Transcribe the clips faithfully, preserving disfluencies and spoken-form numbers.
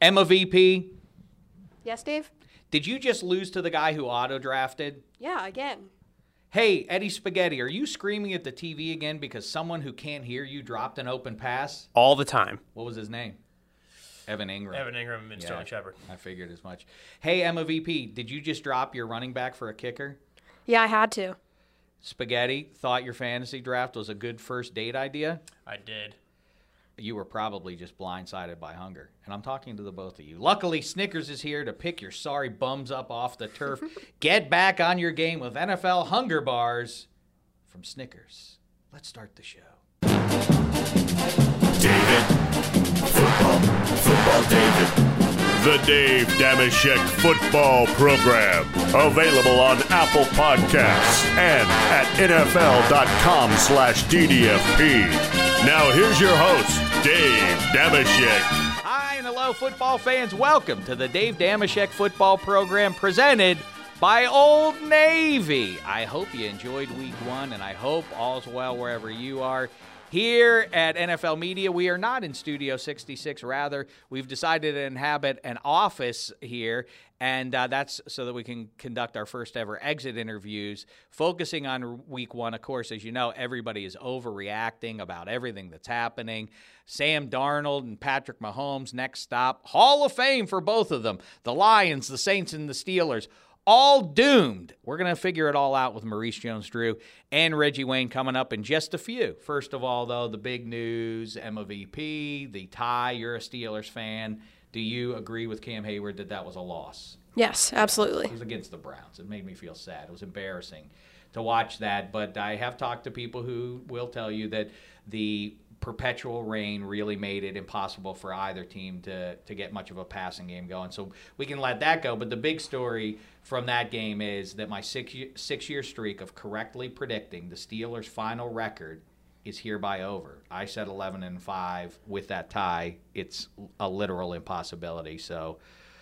Emma V P, Yes, Dave? did you just lose to the guy who auto-drafted? Yeah, again. Hey, Eddie Spaghetti, are you screaming at the T V again because someone who can't hear you dropped an open pass? All the time. What was his name? Evan Ingram. Evan Ingram and Yeah, Sterling Shepard. I figured as much. Hey, Emma V P, did you just drop your running back for a kicker? Yeah, I had to. Spaghetti, thought your fantasy draft was a good first date idea? I did. You were probably just blindsided by hunger. And I'm talking to the both of you. Luckily, Snickers is here to pick your sorry bums up off the turf. Get back on your game with N F L Hunger Bars from Snickers. Let's start the show. David. Football. Football David. The Dave Dameshek Football Program. Available on Apple Podcasts and at NFL.com slash DDFP. Now here's your host, Dave Dameshek. Hi and hello, football fans. Welcome to the Dave Dameshek Football Program presented by Old Navy. I hope you enjoyed week one, and I hope all's well wherever you are. Here at N F L Media, we are not in Studio sixty-six. Rather, we've decided to inhabit an office here, and uh, that's so that we can conduct our first ever exit interviews, focusing on week one. Of course, as you know, everybody is overreacting about everything that's happening. Sam Darnold and Patrick Mahomes, next stop, Hall of Fame for both of them. The Lions, the Saints, and the Steelers. All doomed. We're going to figure it all out with Maurice Jones-Drew and Reggie Wayne coming up in just a few. First of all, though, the big news, Emma V P, the tie. You're a Steelers fan. Do you agree with Cam Hayward that that was a loss? Yes, absolutely. It was against the Browns. It made me feel sad. It was embarrassing to watch that. But I have talked to people who will tell you that the perpetual rain really made it impossible for either team to to get much of a passing game going. So we can let that go. But the big story from that game is that my six, six-year streak of correctly predicting the Steelers' final record is hereby over. I said eleven and five with that tie. It's a literal impossibility. So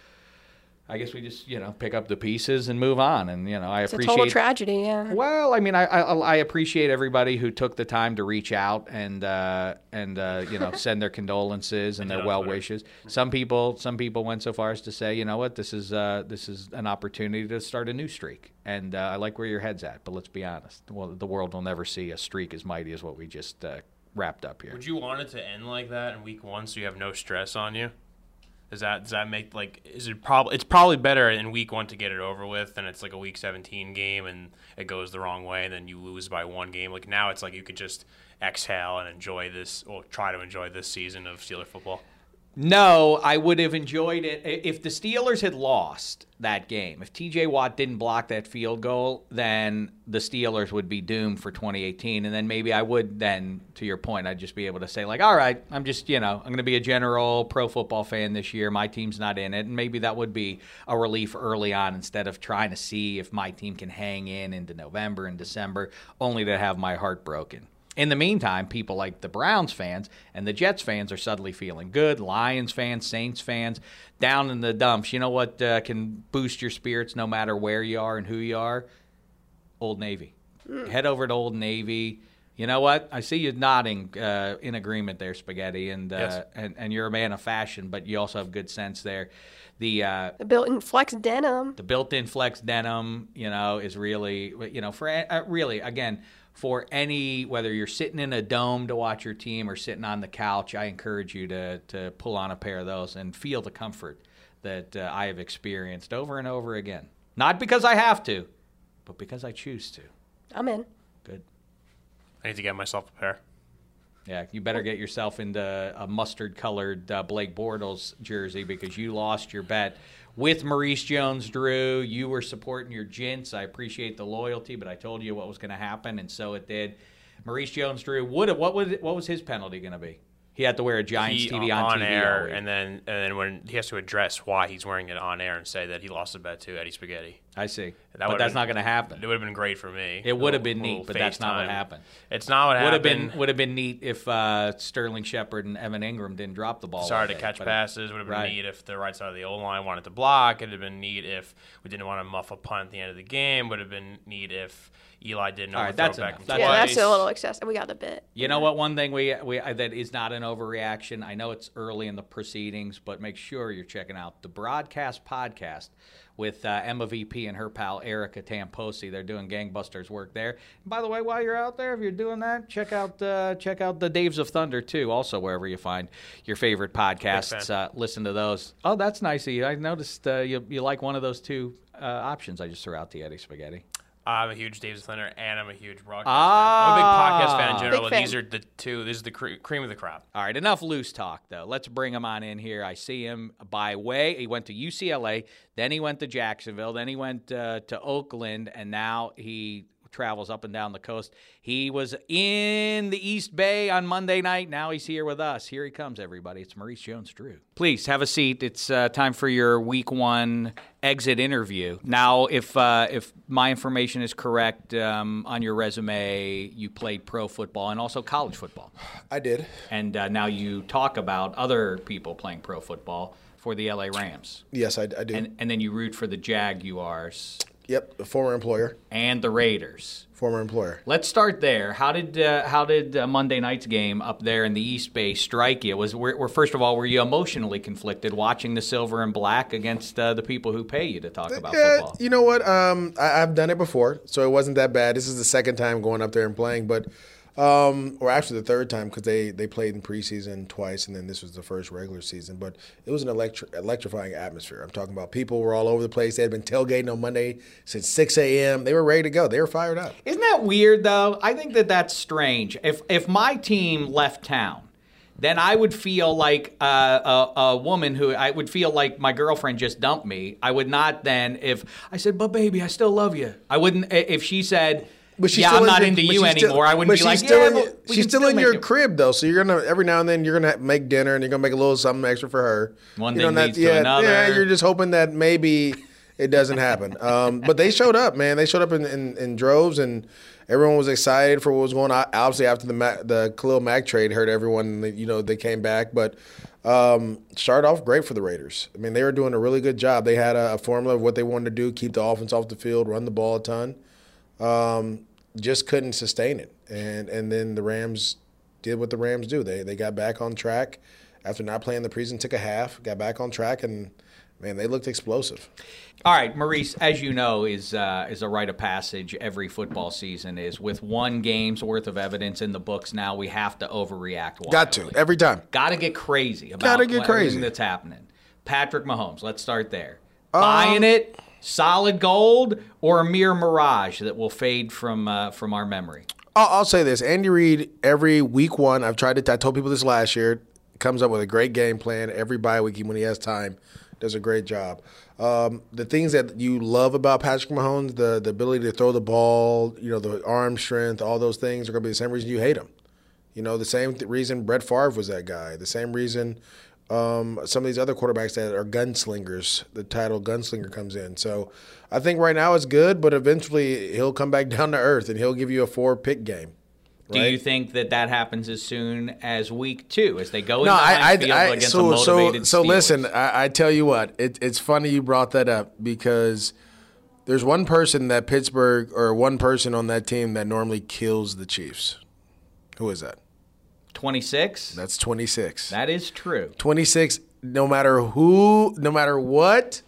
I guess we just, you know, pick up the pieces and move on. And, you know, I It's appreciate a total tragedy, yeah. Well, I mean, I, I I appreciate everybody who took the time to reach out and uh, and uh, you know, send their condolences and their well wishes. Some people some people went so far as to say, you know what, this is uh, this is an opportunity to start a new streak. And uh, I like where your head's at. But let's be honest, well, the world will never see a streak as mighty as what we just uh, wrapped up here. Would you want it to end like that in week one so you have no stress on you? Does that does that make like is it probably it's probably better in week one to get it over with than it's like a week seventeen game and it goes the wrong way and then you lose by one game. Like now it's like you could just exhale and enjoy this or try to enjoy this season of Steeler football. No, I would have enjoyed it if the Steelers had lost that game. If T J Watt didn't block that field goal, then the Steelers would be doomed for twenty eighteen. And then maybe I would then, to your point, I'd just be able to say, like, all right, I'm just, you know, I'm going to be a general pro football fan this year. My team's not in it. And maybe that would be a relief early on instead of trying to see if my team can hang in into November and December, only to have my heart broken. In the meantime, people like the Browns fans and the Jets fans are suddenly feeling good. Lions fans, Saints fans, down in the dumps. You know what uh, can boost your spirits no matter where you are and who you are? Old Navy. Mm. Head over to Old Navy. You know what? I see you nodding uh, in agreement there, Spaghetti, and, uh, yes. and and you're a man of fashion, but you also have good sense there. The, uh, the built-in flex denim. The built-in flex denim, you know, is really, you know, for uh, really, again, for any, whether you're sitting in a dome to watch your team or sitting on the couch, I encourage you to to pull on a pair of those and feel the comfort that uh, I have experienced over and over again. Not because I have to, but because I choose to. I'm in. Good. I need to get myself a pair. Yeah, you better get yourself into a mustard-colored uh, Blake Bortles jersey because you lost your bet with Maurice Jones-Drew. You were supporting your Jints. I appreciate the loyalty, but I told you what was going to happen, and so it did. Maurice Jones-Drew, would what was what was his penalty going to be? He had to wear a Giants he, T V on, on T V air, all week. and then and then when he has to address why he's wearing it on air and say that he lost the bet to Eddie Spaghetti. I see. That but would've that's been- not going to happen. It would have been great for me. It would have A been little- neat, but little that's not what FaceTime. happened. It's not what Would have happened. been would have been neat if uh, Sterling Shepard and Evan Ingram didn't drop the ball. Sorry all to day, catch but- passes. Would have been Right. neat if the right side of the O line wanted to block. It would have been neat if we didn't want to muff a punt at the end of the game. Would have been neat if Eli didn't All right, overthrow that's back enough. and That's Yeah, twice. that's a little excessive. We got a bit. You know what? One thing we we uh, that is not an overreaction. I know it's early in the proceedings, but make sure you're checking out the Broadcast Podcast with uh, Emma V P and her pal Erica Tamposi. They're doing gangbusters work there. And by the way, while you're out there, if you're doing that, check out uh, check out the Daves of Thunder too. Also, wherever you find your favorite podcasts, uh, listen to those. Oh, that's nice of you. I noticed uh, you you like one of those two uh, options I just threw out to you, Eddie Spaghetti. I'm a huge Dave's Thunder, and I'm a huge broadcast Ah. fan. I'm a big podcast fan in general, Big but fan. these are the two. This is the cre- cream of the crop. All right, enough loose talk, though. Let's bring him on in here. I see him by way. He went to U C L A, then he went to Jacksonville, then he went uh, to Oakland, and now he travels up and down the coast. He was in the East Bay on Monday night. Now he's here with us. Here he comes, everybody. It's Maurice Jones-Drew. Please have a seat. It's uh, time for your week one exit interview. Now, if uh, if my information is correct, um, on your resume, you played pro football and also college football. I did. And uh, now you talk about other people playing pro football for the L A Rams. Yes, I, I do. And, and then you root for the Jaguars yep, a former employer. and the Raiders. Former employer. Let's start there. How did uh, how did uh, Monday night's game up there in the East Bay strike you? Was were, were first of all, were you emotionally conflicted watching the silver and black against uh, the people who pay you to talk about Yeah, football? you know what? Um, I, I've done it before, so it wasn't that bad. This is the second time going up there and playing, but um, or actually the third time because they, they played in preseason twice, and then this was the first regular season. But it was an electri- electrifying atmosphere. I'm talking about people were all over the place. They had been tailgating on Monday since six a.m. They were ready to go. They were fired up. Isn't that weird, though? I think that that's strange. If if my team left town, then I would feel like uh, a, a woman who I would feel like my girlfriend just dumped me. I would not then if I said, "But baby, I still love you." I wouldn't if she said, But she's "Yeah, still I'm in not your- into but you she's still- anymore." I wouldn't but be she's like, still "Yeah, in but your- we she's can still in make your it." crib though, so you're gonna every now and then you're gonna make dinner and you're gonna make a little something extra for her. One you thing know, leads that, to yeah, another. Yeah, you're just hoping that maybe it doesn't happen. Um, but they showed up, man. They showed up in, in, in droves, and everyone was excited for what was going on. Obviously, after the Ma- the Khalil Mack trade, hurt everyone. You know, they came back, but um, started off great for the Raiders. I mean, they were doing a really good job. They had a, a formula of what they wanted to do: keep the offense off the field, run the ball a ton. Um, just couldn't sustain it, and and then the Rams did what the Rams do. They they got back on track after not playing the preseason. Took a half, got back on track, and man, they looked explosive. All right, Maurice, as you know, is uh, is a rite of passage every football season is with one game's worth of evidence in the books. Now we have to overreact. Wildly. Got to every time. Got to get crazy about Gotta get what- crazy. everything that's happening. Patrick Mahomes, let's start there. Um, Buying it, solid gold, or a mere mirage that will fade from uh, from our memory? I'll, I'll say this: Andy Reid, every week one, I've tried to. I told people this last year. Comes up with a great game plan every bye week when he has time. Does a great job. Um, the things that you love about Patrick Mahomes, the the ability to throw the ball, you know, the arm strength, all those things are going to be the same reason you hate him. You know, the same th- reason Brett Favre was that guy. The same reason um, some of these other quarterbacks that are gunslingers, the title gunslinger comes in. So I think right now it's good, but eventually he'll come back down to earth and he'll give you a four-pick game. Do Right? you think that that happens as soon as week two, as they go No, into I, I, field I against a so so motivated so. Steelers? Listen, I, I tell you what, it, it's funny you brought that up because there's one person that Pittsburgh or one person on that team that normally kills the Chiefs. Who is that? twenty-six? That's twenty-six. That is true. twenty-six. No matter who, no matter what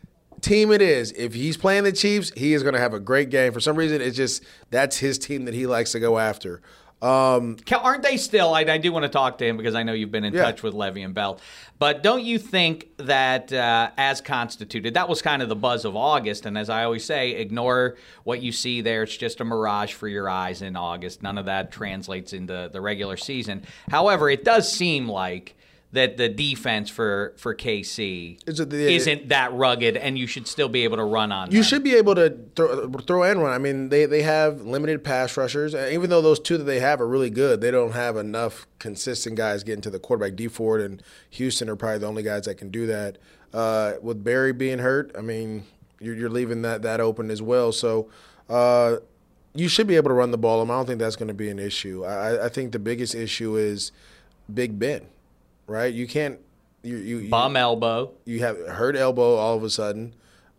team it is, if he's playing the Chiefs, he is going to have a great game. For some reason, it's just that's his team that he likes to go after. Um, Ca- Aren't they still? I, I do want to talk to him because I know you've been in Yeah. touch with Levy and Bell. But don't you think that uh, as constituted, that was kind of the buzz of August. And as I always say, ignore what you see there. It's just a mirage for your eyes in August. None of that translates into the regular season. However, it does seem like that the defense for, for K C Is it the- isn't that rugged, and you should still be able to run on You them. should be able to throw, throw and run. I mean, they, they have limited pass rushers. And even though those two that they have are really good, they don't have enough consistent guys getting to the quarterback. D Ford and Houston are probably the only guys that can do that. Uh, with Barry being hurt, I mean, You're, you're leaving that that open as well. So uh, you should be able to run the ball. I don't think that's going to be an issue. I, I think the biggest issue is Big Ben, right? You can't you you Bum you, elbow. You have hurt elbow all of a sudden.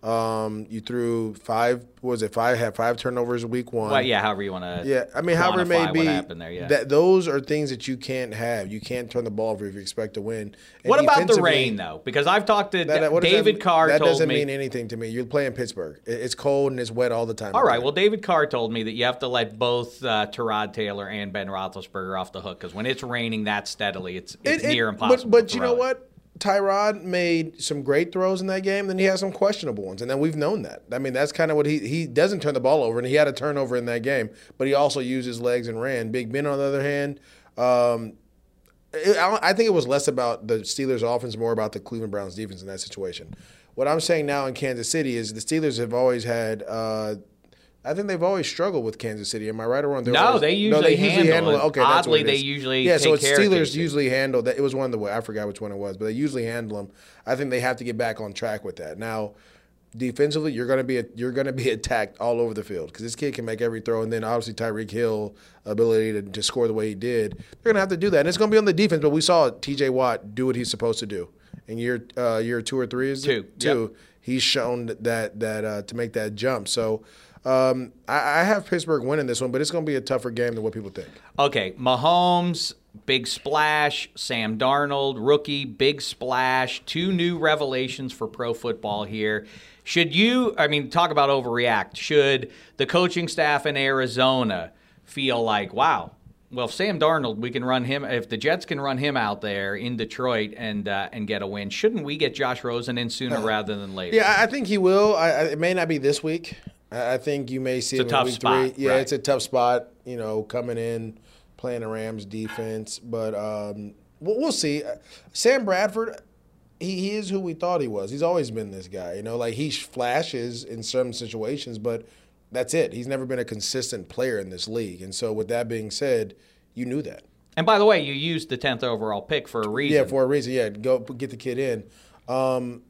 Um, you threw five. What was it? Five had five turnovers week one. Well, yeah, however you want to. Yeah, I mean, however it may be, what happened there, yeah. that those are things that you can't have. You can't turn the ball over if you expect to win. And What about the defensively, rain, though? Because I've talked to that- that- what does David that, Carr. That told doesn't me, mean anything to me. You're playing Pittsburgh. It- It's cold and it's wet all the time. All right. Well, David Carr told me that you have to let both uh, Tyrod Taylor and Ben Roethlisberger off the hook because when it's raining that steadily, it's, it's It- it- near impossible. But, but to you throw know it. what? Tyrod made some great throws in that game. Then he has some questionable ones, and then we've known that. I mean, that's kind of what he he doesn't turn the ball over, and he had a turnover in that game. But he also used his legs and ran. Big Ben, on the other hand, um, it, I, I think it was less about the Steelers' offense, more about the Cleveland Browns' defense in that situation. What I'm saying now in Kansas City is the Steelers have always had. Uh, I think they've always struggled with Kansas City. Am I right or wrong? They're No, always, they usually handle it. Okay, that's what Oddly, it they is. usually yeah. So take it's care of Steelers K C. usually handle that. It was one of the I forgot which one it was, but they usually handle them. I think they have to get back on track with that. Now, defensively, you're gonna be you're gonna be attacked all over the field because this kid can make every throw, and then obviously Tyreek Hill ability to, to score the way he did. They're gonna have to do that, and it's gonna be on the defense. But we saw T J Watt do what he's supposed to do in year uh, year two or three. Is it? Two. Two. Yep. He's shown that that uh, to make that jump. So. Um, I, I have Pittsburgh winning this one, but it's going to be a tougher game than what people think. Okay, Mahomes, big splash. Sam Darnold, rookie, big splash. Two new revelations for pro football here. Should you, I mean, talk about overreact. Should the coaching staff in Arizona feel like, wow, well, if Sam Darnold, we can run him. If the Jets can run him out there in Detroit and uh, and get a win, shouldn't we get Josh Rosen in sooner rather than later? Yeah, I think he will. I, I, it may not be this week. I think you may see It's him a in tough week spot, three. Yeah, right. it's a tough spot. You know, coming in, playing the Rams defense, but um, we'll, we'll see. Sam Bradford, he, he is who we thought he was. He's always been this guy. You know, like he flashes in certain situations, but that's it. He's never been a consistent player in this league. And so, with that being said, you knew that. And by the way, you used the tenth overall pick for a reason. Yeah, for a reason. Yeah, go get the kid in. Um,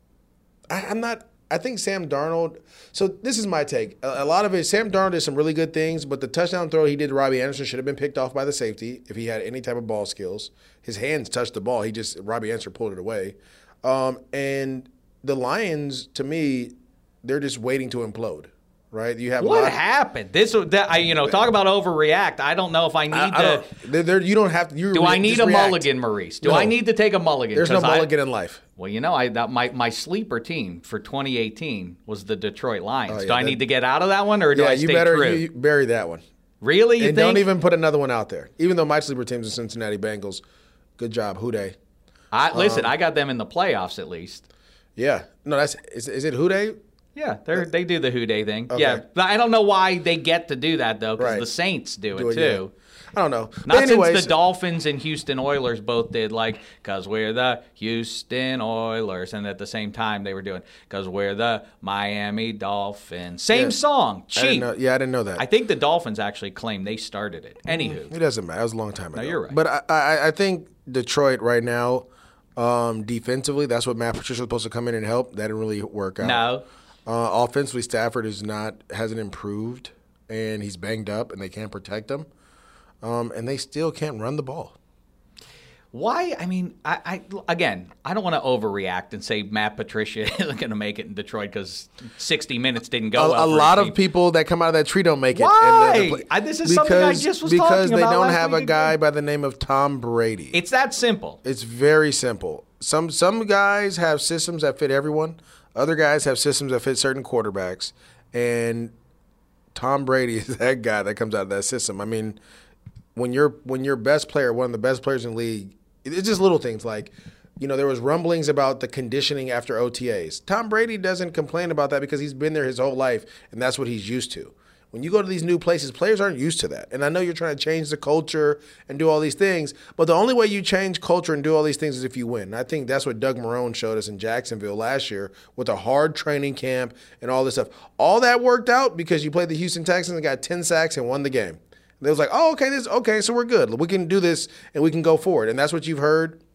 I, I'm not. I think Sam Darnold. So this is my take. A, a lot of it, Sam Darnold did some really good things, but the touchdown throw he did to Robbie Anderson should have been picked off by the safety if he had any type of ball skills. His hands touched the ball. He just Robbie Anderson pulled it away. Um, and the Lions, to me, they're just waiting to implode. Right? You have a What lot- happened? This, that, I, you know, talk about overreact. I don't know if I need I, I to. don't, they're, they're, you don't have to. You Do re- I need just a react. mulligan, Maurice? Do No. I need to take a mulligan? There's no 'Cause I- mulligan in life. Well, you know, I that my, my sleeper team for twenty eighteen was the Detroit Lions. Oh, yeah, do I that- need to get out of that one, or do Yeah, I you stay better true? you, you bury that one. Really? You And think? don't even put another one out there. Even though my sleeper team's the Cincinnati Bengals. Good job, Houday. I, listen, Um, I got them in the playoffs at least. Yeah. No, that's is, is it Houday? Yeah, they they do the Who Day thing. Okay. Yeah, but I don't know why they get to do that though, because Right. the Saints do, Do it it, yeah. too. I don't know. Not But anyways, since the Dolphins and Houston Oilers both did, like, because we're the Houston Oilers. And at the same time, they were doing, because we're the Miami Dolphins. Same Yeah. song. I didn't Cheap. know, yeah, I didn't know that. I think the Dolphins actually claim they started it. Anywho. It doesn't matter. That was a long time ago. you're right. But I, I, I think Detroit right now, um, defensively, that's what Matt Patricia was supposed to come in and help. That didn't really work out. No. Uh, offensively, Stafford is not hasn't improved, and he's banged up, and they can't protect him. Um, and they still can't run the ball. Why? I mean, I, I again, I don't want to overreact and say Matt Patricia isn't going to make it in Detroit because sixty minutes didn't go A, well a for his lot team. of people that come out of that tree don't make it. Why? And the- the- I- this is something I just was because talking they about don't last have a week guy again. by the name of Tom Brady. It's that simple. It's very simple. Some some guys have systems that fit everyone. Other guys have systems that fit certain quarterbacks. And Tom Brady is that guy that comes out of that system. I mean, when you're when your best player, one of the best players in the league, it's just little things like, you know, there was rumblings about the conditioning after O T As. Tom Brady doesn't complain about that because he's been there his whole life, and that's what he's used to. When you go to these new places, players aren't used to that. And I know you're trying to change the culture and do all these things, but the only way you change culture and do all these things is if you win. And I think that's what Doug Marrone showed us in Jacksonville last year with a hard training camp and all this stuff. All that worked out because you played the Houston Texans and got ten sacks and won the game. They was like, oh, okay, this okay, so we're good. We can do this and we can go forward. And that's what you've heard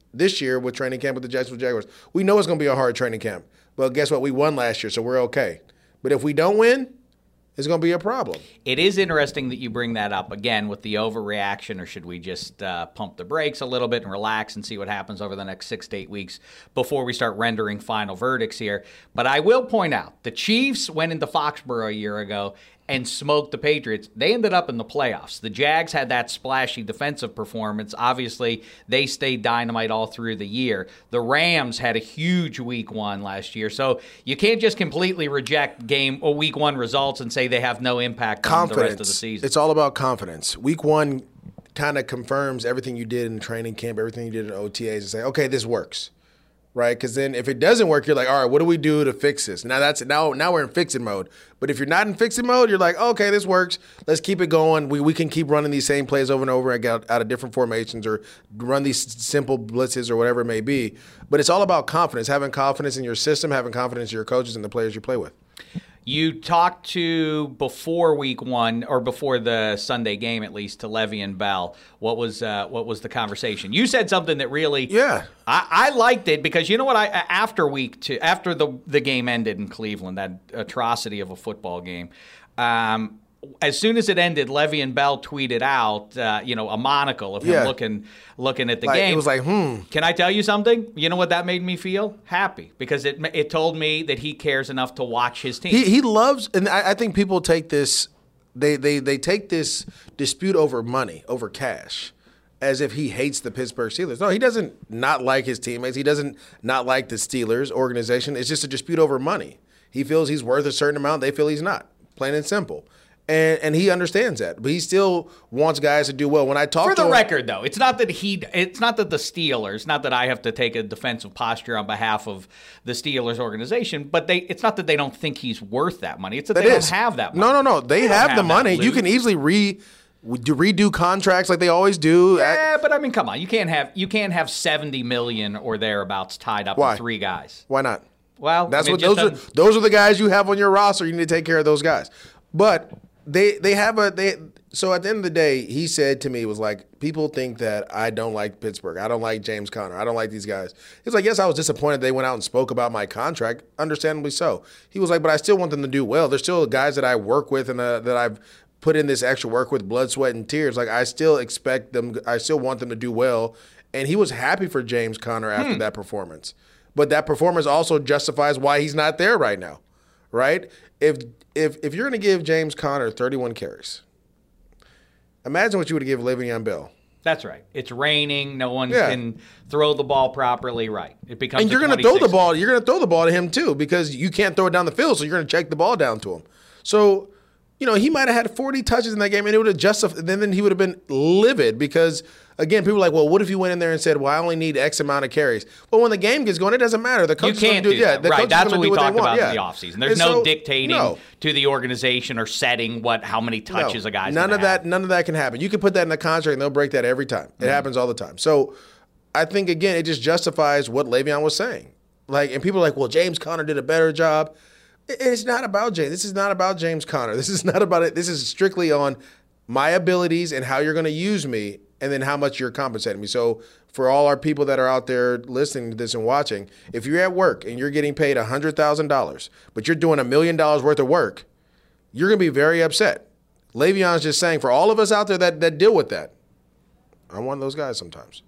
this year with training camp with the Jacksonville Jaguars. We know it's going to be a hard training camp. But guess what? We won last year, so we're okay. But if we don't win, it's going to be a problem. It is interesting that you bring that up again with the overreaction, or should we just uh, pump the brakes a little bit and relax and see what happens over the next six to eight weeks before we start rendering final verdicts here. But I will point out, the Chiefs went into Foxborough a year ago and smoked the Patriots. They ended up in the playoffs. The Jags had that splashy defensive performance. Obviously, they stayed dynamite all through the year. The Rams had a huge week one last year. So you can't just completely reject game or week one results and say they have no impact Confidence. on the rest of the season. It's all about confidence. Week one kind of confirms everything you did in training camp, everything you did in O T As, and say, okay, this works. Right, because then if it doesn't work, you're like, all right, what do we do to fix this? Now that's now now we're in fixing mode. But if you're not in fixing mode, you're like, okay, this works. Let's keep it going. We we can keep running these same plays over and over and get out of different formations or run these simple blitzes or whatever it may be. But it's all about confidence, having confidence in your system, having confidence in your coaches and the players you play with. You talked to, before week one, or before the Sunday game at least, to Le'Veon Bell. What was uh, what was the conversation? You said something that really, yeah, I, I liked it, because you know what? I after week two, after the the game ended in Cleveland, that atrocity of a football game. Um, As soon as it ended, Le'Veon Bell tweeted out, uh, you know, a monocle of him Yeah. looking looking at the like, game. It was like, hmm. Can I tell you something? You know what that made me feel? Happy, because it it told me that he cares enough to watch his team. He he loves, and I, I think people take this, they they they take this dispute over money, over cash, as if he hates the Pittsburgh Steelers. No, he doesn't not like his teammates. He doesn't not like the Steelers organization. It's just a dispute over money. He feels he's worth a certain amount. They feel he's not. Plain and simple. And and he understands that, but he still wants guys to do well. When I talk For to the him, record, though, it's not that he, it's not that the Steelers, not that I have to take a defensive posture on behalf of the Steelers organization, but they, it's not that they don't think he's worth that money. It's that, that they is. don't have that money. No, no, no. They, They don't have, have the that money. You loot. can easily re redo contracts like they always do. Yeah, but I mean, come on, you can't have you can't have seventy million or thereabouts tied up Why? in three guys. Why not? Well, That's I mean, what it those just are. Those are the guys you have on your roster. You need to take care of those guys. But they they have a they. So at the end of the day, he said to me, was like, people think that I don't like Pittsburgh. I don't like James Conner. I don't like these guys. He's like, yes, I was disappointed they went out and spoke about my contract. Understandably so. He was like, but I still want them to do well. They're still guys that I work with and uh, that I've put in this extra work with, blood, sweat, and tears. Like, I still expect them. I still want them to do well. And he was happy for James Conner after Hmm. that performance. But that performance also justifies why he's not there right now, right? If if if you're going to give James Conner thirty-one carries, imagine what you would give Le'Veon Bell. That's right. It's raining. No one Yeah. can throw the ball properly. Right. It becomes. And you're going going to throw the ball. You're going to throw the ball to him too, because you can't throw it down the field. So you're going to check the ball down to him. So, you know, he might have had forty touches in that game, and it would have justified. Then, then he would have been livid because, again, people are like, well, what if you went in there and said, well, I only need X amount of carries? Well, when the game gets going, it doesn't matter. The You coach can't do, do yeah, that. the Right. coach is That's gonna what we do talked they want. about Yeah. in the offseason. There's And no so, dictating no. to the organization or setting what how many touches No, a guy's none gonna of that. have. None of that can happen. You can put that in the contract, and they'll break that every time. It Mm-hmm. happens all the time. So, I think again, it just justifies what Le'Veon was saying. Like, and people are like, "Well, James Conner did a better job." It- It's not about James. This is not about James Conner. This is not about it. This is strictly on my abilities and how you're going to use me, and then how much you're compensating me. So, for all our people that are out there listening to this and watching, if you're at work and you're getting paid one hundred thousand dollars, but you're doing a million dollars worth of work, you're going to be very upset. Le'Veon's just saying, for all of us out there that, that deal with that, I'm one of those guys sometimes.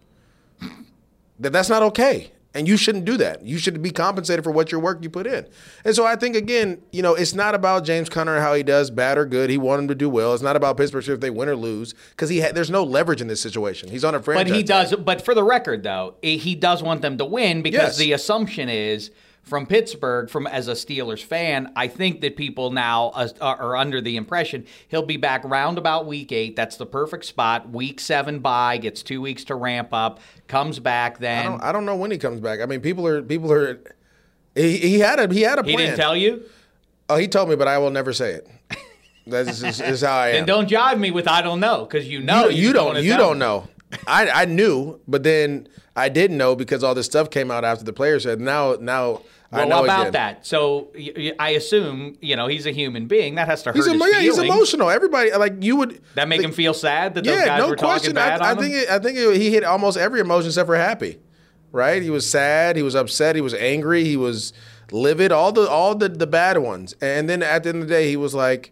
that that's not okay. And you shouldn't do that. You should be compensated for what your work you put in. And so I think, again, you know, it's not about James Conner and how he does, bad or good. He wanted him to do well. It's not about Pittsburgh if they win or lose, because he ha- there's no leverage in this situation. He's on a franchise But he tag. does. But for the record, though, he does want them to win, because Yes. the assumption is from Pittsburgh, from as a Steelers fan, I think that people now uh, are under the impression he'll be back round about week eight. That's the perfect spot. Week seven bye, gets two weeks to ramp up, comes back I then. don't, I don't know when he comes back. I mean, people are people are. He, he had a he had a He plan. didn't tell you? Oh, he told me, but I will never say it. That's just, is how I am. Then don't jive me with I don't know, because you know you, you don't wanna you tell don't me. know. I I knew, but then I didn't know because all this stuff came out after the player said. Now now I Well, know what about again. that? So y- y- I assume, you know, he's a human being. That has to hurt He's, his emo- yeah, he's feelings. emotional. Everybody like you would. That make the- him feel sad that those Yeah, guys no were question. talking bad I, I on him? think it, I think it, he hit almost every emotion except for happy. right? He was sad. He was upset. He was angry. He was livid. All the all the, the bad ones. And then at the end of the day, he was like,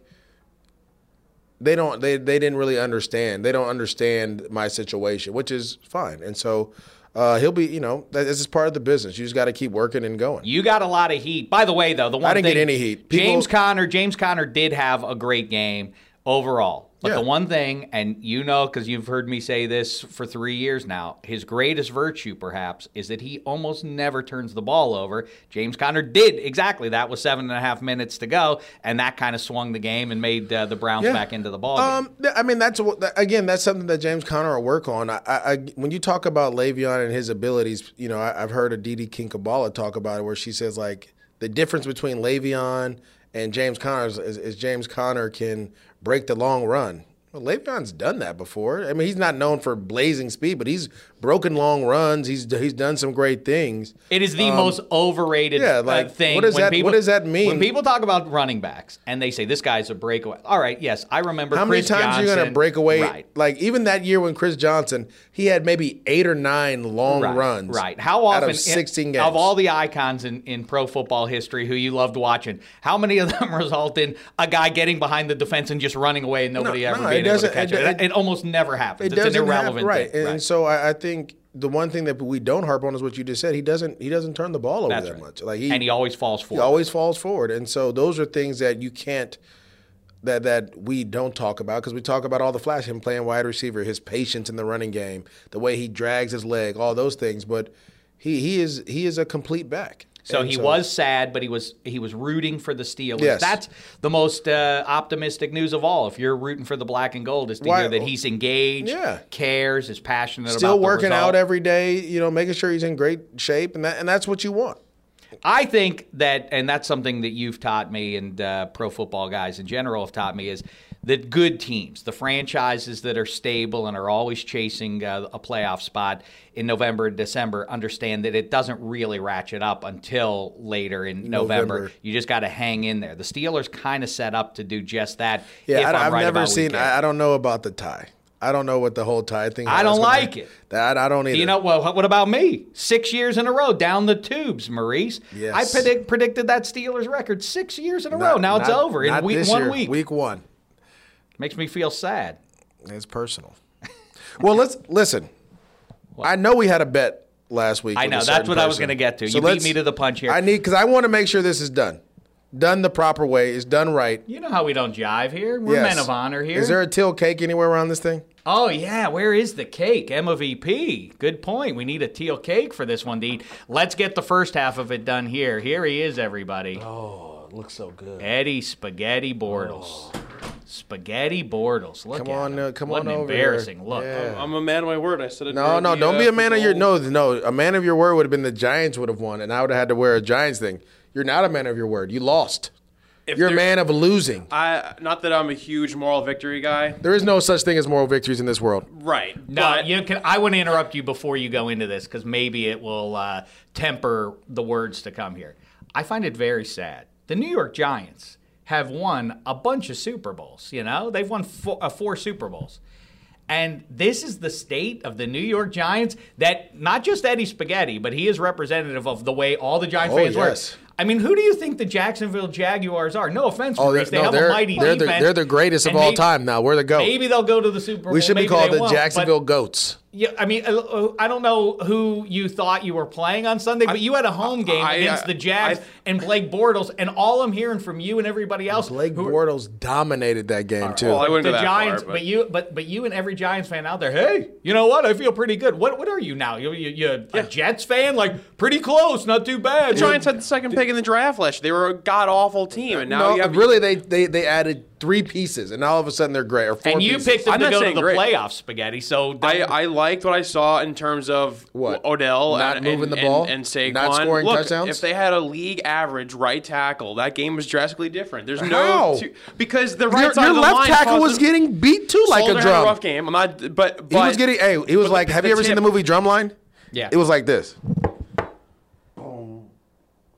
they don't they they didn't really understand. They don't understand my situation, which is fine. And so uh, he'll be, you know, this is part of the business. You just got to keep working and going. You got a lot of heat. By the way, though, the one I didn't thing, get any heat. People, James Conner, James Conner did have a great game overall. But Yeah. the one thing, and you know because you've heard me say this for three years now, his greatest virtue perhaps is that he almost never turns the ball over. James Conner did exactly that with seven and a half minutes to go, and that kind of swung the game and made uh, the Browns Yeah. back into the ball game. Um, th- I mean, that's what- again, that's something that James Conner will work on. I, I, I, when you talk about Le'Veon and his abilities, you know, I, I've heard Aditi Kinkabala talk about it, where she says like the difference between Le'Veon and James Conner is, is, is James Conner can break the long run. Well, Le'Veon's done that before. I mean, he's not known for blazing speed, but he's broken long runs. He's he's done some great things. It is the most overrated yeah, like, uh, thing. what does when that- people, what does that mean? When people talk about running backs and they say this guy's a breakaway. All right, yes, I remember. How Chris many times Johnson, are you going to break away? Right. Like even that year when Chris Johnson, he had maybe eight or nine long Right, runs. Right. How often out of sixteen games of all the icons in, in pro football history who you loved watching, how many of them result in a guy getting behind the defense and just running away and nobody No, ever no, being it able to doesn't- catch it- it? It, it- it almost never happens. It It's an doesn't irrelevant happen, right? thing. And, right. so I, I think the one thing that we don't harp on is what you just said. He doesn't he doesn't turn the ball over That's that right. much. Like he and he always falls he forward. always falls forward. And so those are things that you can't that that we don't talk about because we talk about all the flash, him playing wide receiver, his patience in the running game, the way he drags his leg, all those things. But he he is he is a complete back. So And he was sad, but he was he was rooting for the Steelers. Yes. That's the most uh, optimistic news of all. If you're rooting for the black and gold, is to Why- hear that he's engaged, Yeah. cares, is passionate about still the working result. out every day, you know, making sure he's in great shape, and that and that's what you want. I think that, and that's something that you've taught me, and uh, pro football guys in general have taught me, is that good teams, the franchises that are stable and are always chasing uh, a playoff spot in November and December, understand that it doesn't really ratchet up until later in November. November. You just got to hang in there. The Steelers kind of set up to do just that. Yeah, if I, I'm I've right never about seen. weekend. I, I don't know about the tie. I don't know what the whole tie thing. I how don't it's gonna- like it. That I don't either. You know, well, what about me? Six years in a row down the tubes, Maurice. Yes. I predict, predicted that Steelers record six years in a Not- row. Now it's not- over in not week, this one year, week. Week one. Makes me feel sad. It's personal. Well, let's listen. I know we had a bet last week. I with know. a That's certain what I was person. going to get to. So You beat let's- me to the punch here. I need because I want to make sure this is done, done the proper way. It's done right. you know how we don't jive here. We're Yes. men of honor here. Is there a teal cake anywhere around this thing? Oh, yeah. Where is the cake? M V P. Good point. We need a teal cake for this one to eat. Let's get the first half of it done here. Here he is, everybody. Oh, it looks so good. Eddie Spaghetti Bortles. Spaghetti Bortles. Look Come at on, him. uh, come what on an over embarrassing here. look. Yeah. I'm a man of my word. I said it. No, during no, the, don't uh, be a man of your football- no, no. A man of your word would have been the Giants would have won, and I would have had to wear a Giants thing. You're not a man of your word. You lost. If You're a there- man of losing. I not that I'm a huge moral victory guy. There is no such thing as moral victories in this world. Right. No, but you can. I want to interrupt you before you go into this because maybe it will uh, temper the words to come here. I find it very sad. The New York Giants have won a bunch of Super Bowls. You know, they've won four, uh, four Super Bowls. And this is the state of the New York Giants that not just Eddie Spaghetti, but he is representative of the way all the Giant Oh, fans yes. work. I mean, who do you think the Jacksonville Jaguars are? No offense, Oh, Maurice. they're, They no, have they're, a mighty they're, the, defense. they're the greatest of and all maybe- time now. We're the GOAT. Maybe they'll go to the Super Bowl. we should be maybe called they the won't, Jacksonville but- Goats. Yeah, I mean, uh, I don't know who you thought you were playing on Sunday, but you had a home game I- against I- the Jags I- and Blake Bortles, and all I'm hearing from you and everybody else, Blake who- Bortles dominated that game, too. well, I wouldn't the go that Giants, far, but but- you, but but you and every Giants fan out there, hey, you know what? I feel pretty good. What what are you now? You you, you a Jets fan? Like pretty close, not too bad. The Giants had the second pick in the draft last year. They were a god awful team, and now no, you have really, they, they, they added three pieces, and all of a sudden they're great. Or four and you pieces. picked them I'm to not go to saying the great. playoffs, Spaghetti. So I, I liked what I saw in terms of What? Odell Not and, moving and, the ball? and, and Saquon. Not scoring Look, touchdowns? If they had a league average right tackle, that game was drastically different. There's How? no two, because the right your side your of the left line tackle caused was them- getting beat too like Soldier a had drum. a rough game. I'm not, but, but He was getting. Hey, he was but like. the- Have the you ever seen tip- the movie Drumline? Yeah. It was like this.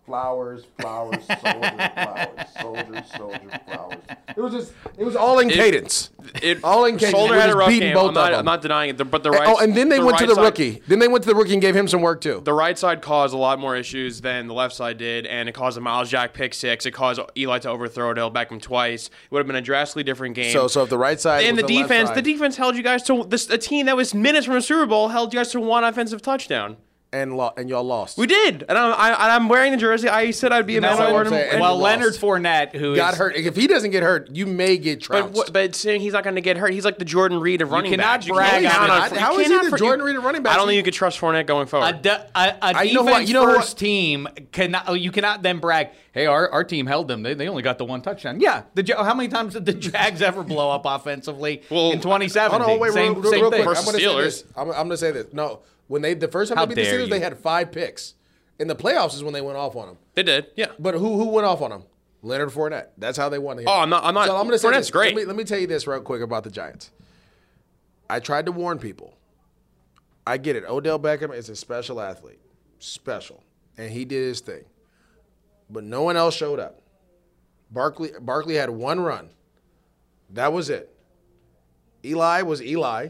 flowers, flowers, soldier, flowers, soldier, soldier, flowers. It was just, it was all in cadence. It, all in cadence. Soldier They were had a just rough beating game. both I'm not, of them. I'm not denying it, but the And- right. oh, and then they the went to right the side- rookie. Then they went to the rookie and gave him some work too. The right side caused a lot more issues than the left side did, and it caused a Miles Jack pick six. It caused Eli to overthrow Odell Beckham twice. It would have been a drastically different game. So, so if the right side and was the left defense, side, the defense held you guys to this. A team that was minutes from a Super Bowl held you guys to one offensive touchdown. and lo- and y'all lost. We did, and I'm I, and I'm wearing the jersey. I said I'd be a No, man of my what word. I'm saying. and- And well, you Leonard lost. Fournette, who got is, hurt. If he doesn't get hurt, you may get But, trounced. what- but saying he's not going to get hurt, he's like the Jordan Reed of running cannot backs. brag can't on count it. you How is he cannot the for- Jordan Reed of running backs? I don't think you could trust Fournette going forward. A, de- a, a I- defense you know what- you know what- first team cannot. oh, You cannot then brag. Hey, our, our team held them. They, they only got the one touchdown. Yeah. The Ja- how many times did the Jags ever blow up offensively Well, in twenty seventeen? Hold on, wait, same real, real, same real thing. quick. I'm Versus going to say Steelers. this. I'm, I'm going to say this. No, when they the first time How they beat the dare Steelers, you. they had five picks. In the playoffs is when they went off on them. They did, yeah. But who who went off on them? Leonard Fournette. That's how they won the game. Oh, I'm not- I'm not- So I'm going to say Fournette's this. great. Let me, let me tell you this real quick about the Giants. I tried to warn people. I get it. Odell Beckham is a special athlete, special, and he did his thing. But no one else showed up. Barkley Barkley had one run. That was it. Eli was Eli,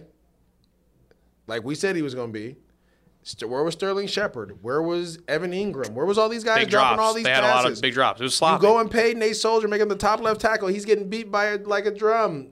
like we said he was going to be. St- Where was Sterling Shepard? Where was Evan Ingram? Where was all these guys Big dropping drops. all these They had passes? a lot of big drops. It was You sloppy. go and pay Nate Soldier, make him the top left tackle. He's getting beat by a, like a drum.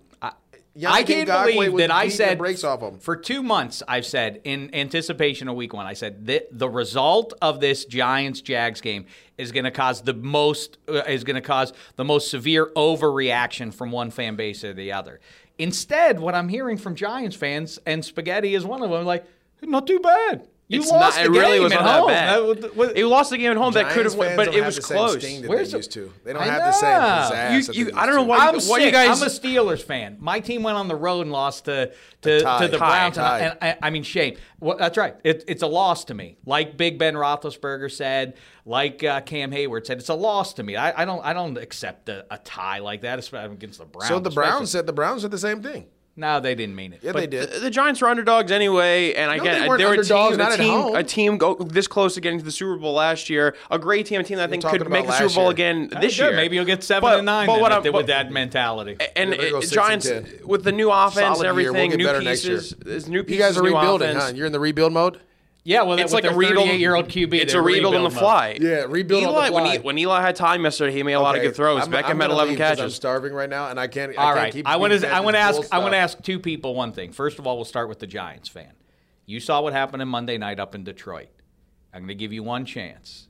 I can't believe that I said breaks off him. for two months. I've said in anticipation of Week One, I said the the result of this Giants Jags game is going to cause the most uh, is going to cause the most severe overreaction from one fan base or the other. Instead, what I'm hearing from Giants fans, and Spaghetti is one of them, like not too bad. You It's lost not, the it really game was at not that home. bad. That was- It lost the game at home that could Giants have won, fans but don't it have was the same close. sting that Where's they the- used to. They don't I have the same know. pizzazz. You- that you- they I don't used know to. why- I'm why sick. you guys- I'm a Steelers fan. My team went on the road and lost to to, tie. to the Tie. Browns, and, I, Tie. and I, I mean shame. Well, that's right. It, it's a loss to me. Like Big Ben Roethlisberger said, like uh, Cam Hayward said, it's a loss to me. I, I don't I don't accept a, a tie like that, especially against the Browns. So the especially. Browns said the Browns said the same thing. No, they didn't mean it. Yeah, But they did. The, the Giants were underdogs anyway, and No, again, they weren't they were a underdogs, team, not a at team, home. a team go this close to getting to the Super Bowl last year. A great team, a team that I think talking could make the about Super last Bowl year. again Oh, this good. year. Maybe you'll get seven But- and nine but then what if I'm- they- with but- that mentality. And Yeah, they're gonna go it, six Giants and ten. with the new offense, Solid and year. We'll everything, get new better next year. pieces, there's new pieces. You guys are new rebuilding, offense. huh? You're in the rebuild mode? Yeah, well, It's with like their a rebuild. thirty-eight-year-old Q B. It's they're a rebuild on the rebuild fly. Yeah, rebuild on the Eli, when, fly. he, when Eli had time yesterday, he made a lot of Okay, good throws. I'm- Beckham I'm had gonna eleven leave 'cause I'm catches. starving right now, and I can't. I All can't right, keep I want feeding to. I fans want to this ask. bull I want to stuff. ask two people one thing. First of all, we'll start with the Giants fan. You saw what happened in Monday night up in Detroit. I'm going to give you one chance.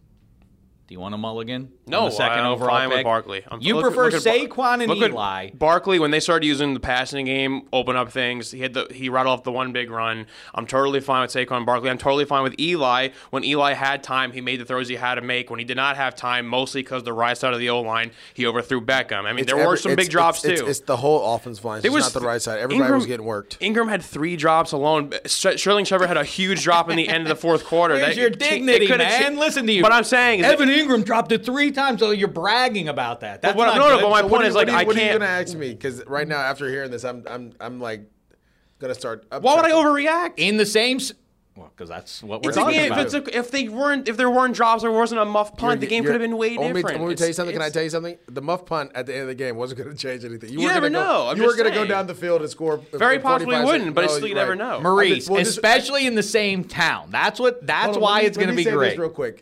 Do you want a mulligan? No, on the second I'm overall fine with pick? Barkley. I'm- You look- prefer look at Bar- Saquon and look at Eli. Barkley, when they started using the passing game, open up things. He had the he rattled off the one big run. I'm totally fine with Saquon Barkley. I'm totally fine with Eli. When Eli had time, he made the throws he had to make. When he did not have time, mostly because the right side of the O line, he overthrew Beckham. I mean, It's there were every- some it's- big drops it's, too. It's, it's the whole offensive line. It's It was not the right side. Everybody Ingram- was getting worked. Ingram had three drops alone. Sterling Shepard had a huge drop in the end of the fourth quarter. Where's That- your it- it dignity, could've man? cha- Listen to you. But I'm saying, is that- Evan Ingram dropped it three times, so you're bragging about that. That's what- not no, no, good. but my So point what is, are you- like, what are you- I What are you can't- gonna ask me? Because right now, after hearing this, I'm I'm I'm like gonna start. why would I upchucking. overreact? in the same. s- Well, because that's what we're It's a talking game- about. if, it's a, if they weren't, if there weren't drops, there wasn't a muff punt. You're- the game you're- could have been way let me- different. Let me tell you It's- something. Can I it's- tell you something? The muff punt at the end of the game wasn't going to change anything. You were never gonna know. Go, I'm you just were going to go saying. down the field and score. Very in possibly forty-five wouldn't, seconds. but No, it's still, you you're never right. know. Maurice, Well, just- especially in the same town. That's what. That's Hold on, why let me- it's going to let be me say great. This real quick.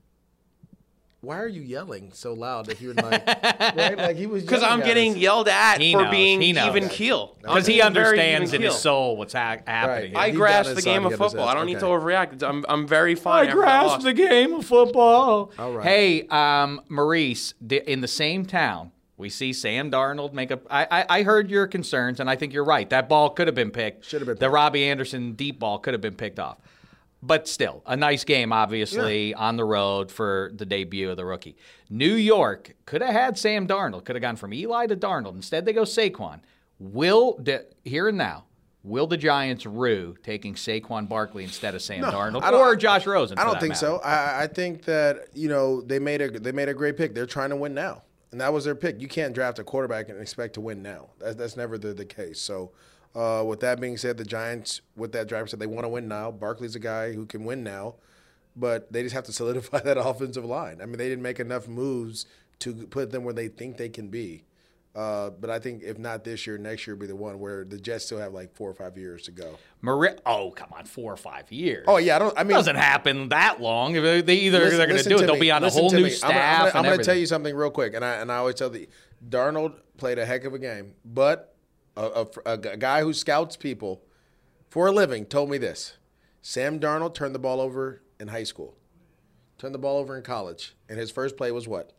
Why are you yelling so loud if you're like, right? Like he was. Because yelling I'm at getting us. yelled at He for knows, being he knows. even keel. Because he I'm very understands even in his keel. soul what's ha- happening. Right. I Deep grasp down the inside, game he of got his football. ass. I don't need to Okay. overreact. I'm, I'm very I fine. after I grasp lost. the game of football. All right. Hey, um, Maurice, di- in the same town, we see Sam Darnold make a. I, I, I heard your concerns, and I think you're right. That ball could have been picked. Should have been The picked. Robbie Anderson deep ball could have been picked off. But still, a nice game, obviously, on the road for the debut of the rookie. New York could have had Sam Darnold, could have gone from Eli to Darnold. Instead, they go Saquon. Will, the, here and now, will the Giants rue taking Saquon Barkley instead of Sam Darnold I don't- or Josh Rosen? I for don't that think matter? so. I, I think that you know they made a they made a great pick. They're trying to win now, and that was their pick. You can't draft a quarterback and expect to win now. That's that's never the, the case. So, uh, with that being said, the Giants with that draft said they want to win now. Barkley's a guy who can win now. but they just have to solidify that offensive line. I mean, they didn't make enough moves to put them where they think they can be. Uh, but I think if not this year, next year will be the one where the Jets still have like four or five years to go. Mari- oh, come on, four or five years. Oh yeah, I don't. I mean, it doesn't happen that long. If They either listen, they're going to do it, they'll me, be on a whole to new me. staff. I'm, I'm, and I'm going to tell everything. you something real quick, and I and I always tell the Darnold played a heck of a game, but a, a, a guy who scouts people for a living told me this: Sam Darnold turned the ball over in high school, turned the ball over in college, and his first play was what?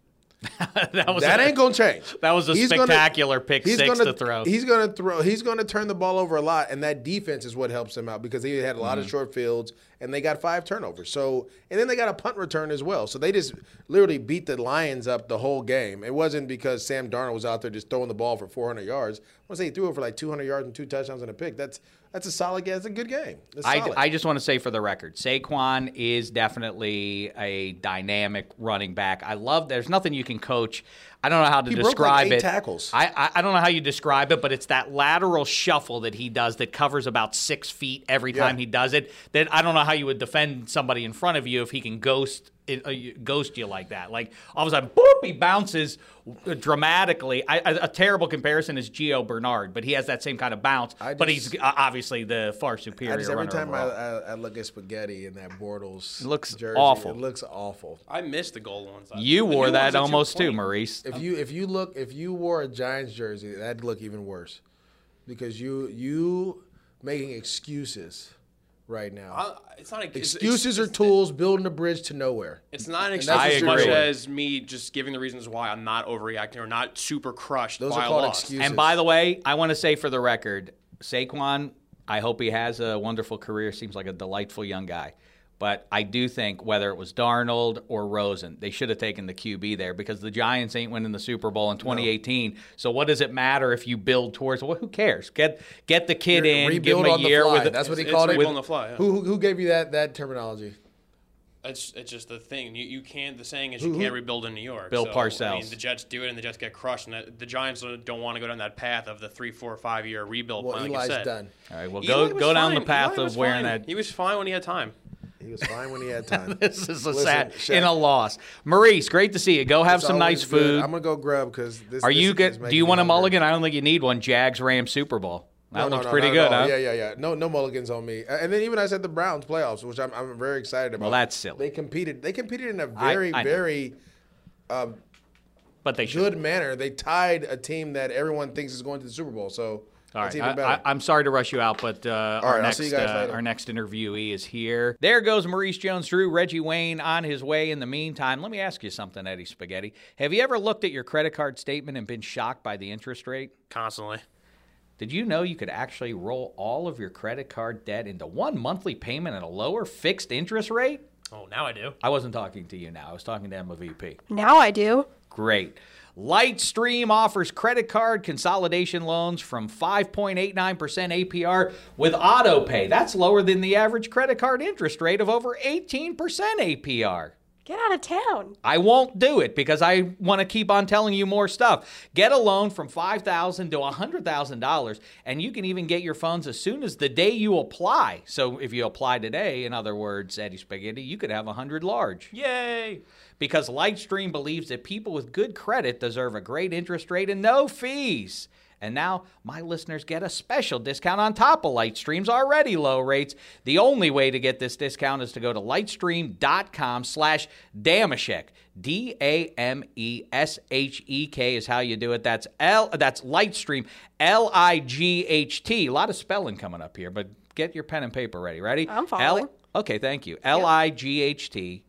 that was that a, ain't gonna change. That was a he's spectacular gonna, pick he's six gonna, to throw. He's gonna throw. He's gonna turn the ball over a lot, and that defense is what helps him out because he had a lot mm-hmm. of short fields, and they got five turnovers. So, and then they got a punt return as well. So they just literally beat the Lions up the whole game. It wasn't because Sam Darnold was out there just throwing the ball for four hundred yards. I want to say he threw it for like two hundred yards and two touchdowns and a pick. That's that's a solid. That's a good game. That's I, solid. I just want to say for the record, Saquon is definitely a dynamic running back. I love. There's nothing you can coach. I don't know how to He broke, like, describe eight it. tackles. I, I I don't know how you describe it, but it's that lateral shuffle that he does that covers about six feet every time Yeah. he does it. That I don't know how you would defend somebody in front of you if he can ghost it, uh, ghost you like that. Like all of a sudden, boop, he bounces dramatically. I, a, a terrible comparison is Gio Bernard, but he has that same kind of bounce. I but just- he's uh, obviously the far superior I just, every runner time I, overall. I, I look at spaghetti in that Bortles It looks jersey, awful. It looks awful. I missed the gold ones. You The wore new that ones are almost too, clean. Maurice. If you if you look if you wore a Giants jersey, that'd look even worse, because you you making excuses right now. Uh, it's not a, it's- excuses it's, are tools building a bridge to nowhere. It's not an And excuse that's what as you're much doing. as me just giving the reasons why I'm not overreacting or not super crushed Those by are a called loss. excuses. And by the way, I want to say for the record, Saquon, I hope he has a wonderful career. Seems like a delightful young guy. But I do think whether it was Darnold or Rosen, they should have taken the Q B there because the Giants ain't winning the Super Bowl in twenty eighteen. No. So what does it matter if you build towards? Well, who cares? Get get the kid You're- in, rebuild give him a on the year fly. with. That's what he It's called it. rebuild on the fly. Yeah. Who, who who gave you that that terminology? It's it's just the thing. You you can't. The saying is Who- you who- can't rebuild in New York. Bill so, I Parcells. mean, the Jets do it, and the Jets get crushed. And the, the Giants don't want to go down that path of the three, four, five year rebuild Well, plan. Like Eli's you said. done. All right, well, Eli go was go down the fine. path Eli was of wearing fine. that. He was fine when he had time. He was fine when he had time. This is a Listen, sad Shaq, in a loss. Maurice, great to see you. Go have it's some always nice good. food. I'm gonna go grub because this. Are this you is good? making Do you me want a hungry. mulligan? I don't think you need one. Jags Rams Super Bowl. That No, no, looks no, pretty not good, at all. huh? Yeah, yeah, yeah. No, no mulligans on me. And then even I said the Browns playoffs, which I'm, I'm very excited about. Well, that's silly. They competed. They competed in a I- very, I know. very But they should. good manner. They tied a team that everyone thinks is going to the Super Bowl. So All that's right, even I, better. I, I'm sorry to rush you out, but uh, our right, I'll next see you guys uh, later. our next interviewee is here. There goes Maurice Jones-Drew, Reggie Wayne on his way. In the meantime, let me ask you something, Eddie Spaghetti. Have you ever looked at your credit card statement and been shocked by the interest rate? Constantly. Did you know you could actually roll all of your credit card debt into one monthly payment at a lower fixed interest rate? Oh, now I do. I wasn't talking to you now. I was talking to Emma V P. Now I do. Great. Lightstream offers credit card consolidation loans from five point eight nine percent A P R with auto pay. That's lower than the average credit card interest rate of over eighteen percent A P R. Get out of town. I won't do it because I want to keep on telling you more stuff. Get a loan from five thousand dollars to one hundred thousand dollars, and you can even get your funds as soon as the day you apply. So if you apply today, in other words, Eddie Spaghetti, you could have one hundred large. Yay! Because Lightstream believes that people with good credit deserve a great interest rate and no fees. And now my listeners get a special discount on top of Lightstream's already low rates. The only way to get this discount is to go to lightstream.com slash Dameshek. D A M E S H E K is how you do it. That's L. That's Lightstream, L I G H T. A lot of spelling coming up here, but get your pen and paper ready. Ready? I'm following. L- okay, thank you. L I G H T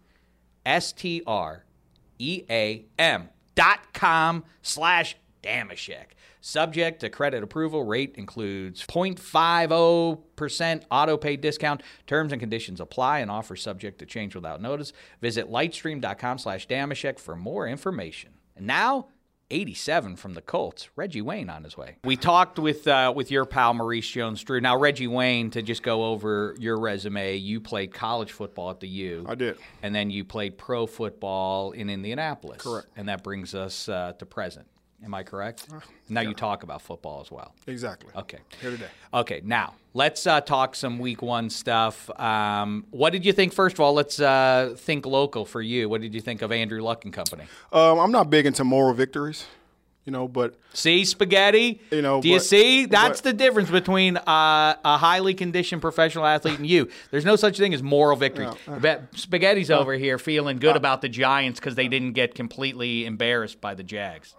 S T R E A M dot com slash Dameshek. Subject to credit approval. Rate includes zero point five zero percent auto pay discount. Terms and conditions apply and offer subject to change without notice. Visit lightstream.com slash Dameshek for more information. And now, eighty-seven from the Colts, Reggie Wayne on his way. We talked with uh, with your pal Maurice Jones-Drew. Now, Reggie Wayne, to just go over your resume, you played college football at the U. I did. And then you played pro football in Indianapolis. Correct. And that brings us uh, to present. Am I correct? Now you talk about football as well. Exactly. Okay. Here today. Okay, now let's uh, talk some week one stuff. Um, what did you think, first of all? Let's uh, think local for you. What did you think of Andrew Luck and company? Um, I'm not big into moral victories, you know, but See, Spaghetti? You know, Do you but- see? That's but- the difference between uh, a highly conditioned professional athlete and you. There's no such thing as moral victories. I bet Spaghetti's over here feeling good about the Giants because they didn't get completely embarrassed by the Jags.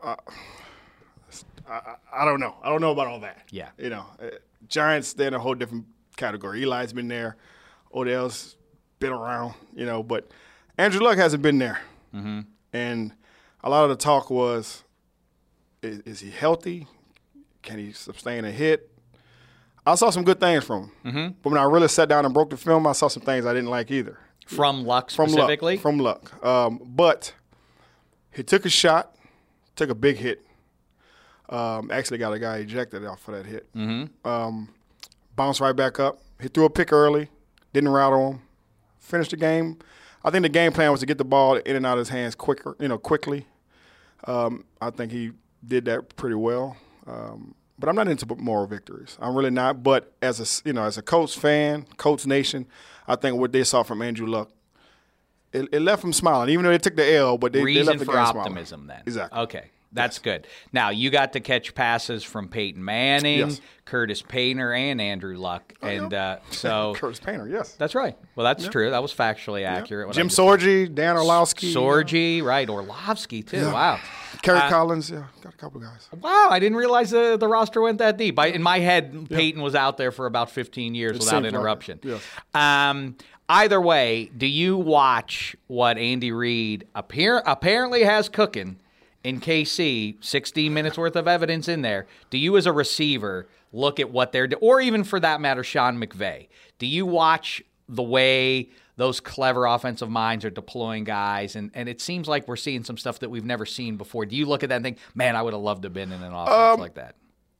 I, I don't know. I don't know about all that. Yeah. You know, uh, Giants, they're in a whole different category. Eli's been there. Odell's been around, you know, but Andrew Luck hasn't been there. Mm-hmm. And a lot of the talk was, is, is he healthy? Can he sustain a hit? I saw some good things from him. Mm-hmm. But when I really sat down and broke the film, I saw some things I didn't like either. From Luck From specifically? Luck. From Luck. Um, but he took a shot, took a big hit. Um, actually got a guy ejected off of that hit. Mm-hmm. Um, bounced right back up. He threw a pick early, didn't rattle him, finished the game. I think the game plan was to get the ball in and out of his hands quicker, you know, quickly. Um, I think he did that pretty well. Um, but I'm not into moral victories. I'm really not. But as a you know, as a Colts fan, Colts Nation, I think what they saw from Andrew Luck, it, it left them smiling. Even though they took the L, but they, they Reason left the for game optimism smiling. then. Exactly. Okay. That's good. Now, you got to catch passes from Peyton Manning, Yes. Curtis Painter, and Andrew Luck. and uh, so Curtis Painter, yes. that's right. Well, that's true. That was factually accurate. what I Jim just- Sorgi, Dan Orlowski. Sorgi, right. Orlovsky, too. Yeah. Wow. Kerry Uh, Collins, yeah, got a couple of guys. Wow, I didn't realize the, the roster went that deep. I, in my head, Peyton was out there for about fifteen years It without seems like it, interruption. yes. Um, either way, do you watch what Andy Reid appear, apparently has cooking in K C, sixteen minutes worth of evidence in there? Do you as a receiver look at what they're doing, or even for that matter, Sean McVay? Do you watch the way those clever offensive minds are deploying guys, and, and it seems like we're seeing some stuff that we've never seen before. Do you look at that and think, man, I would have loved to have been in an offense Um, like that?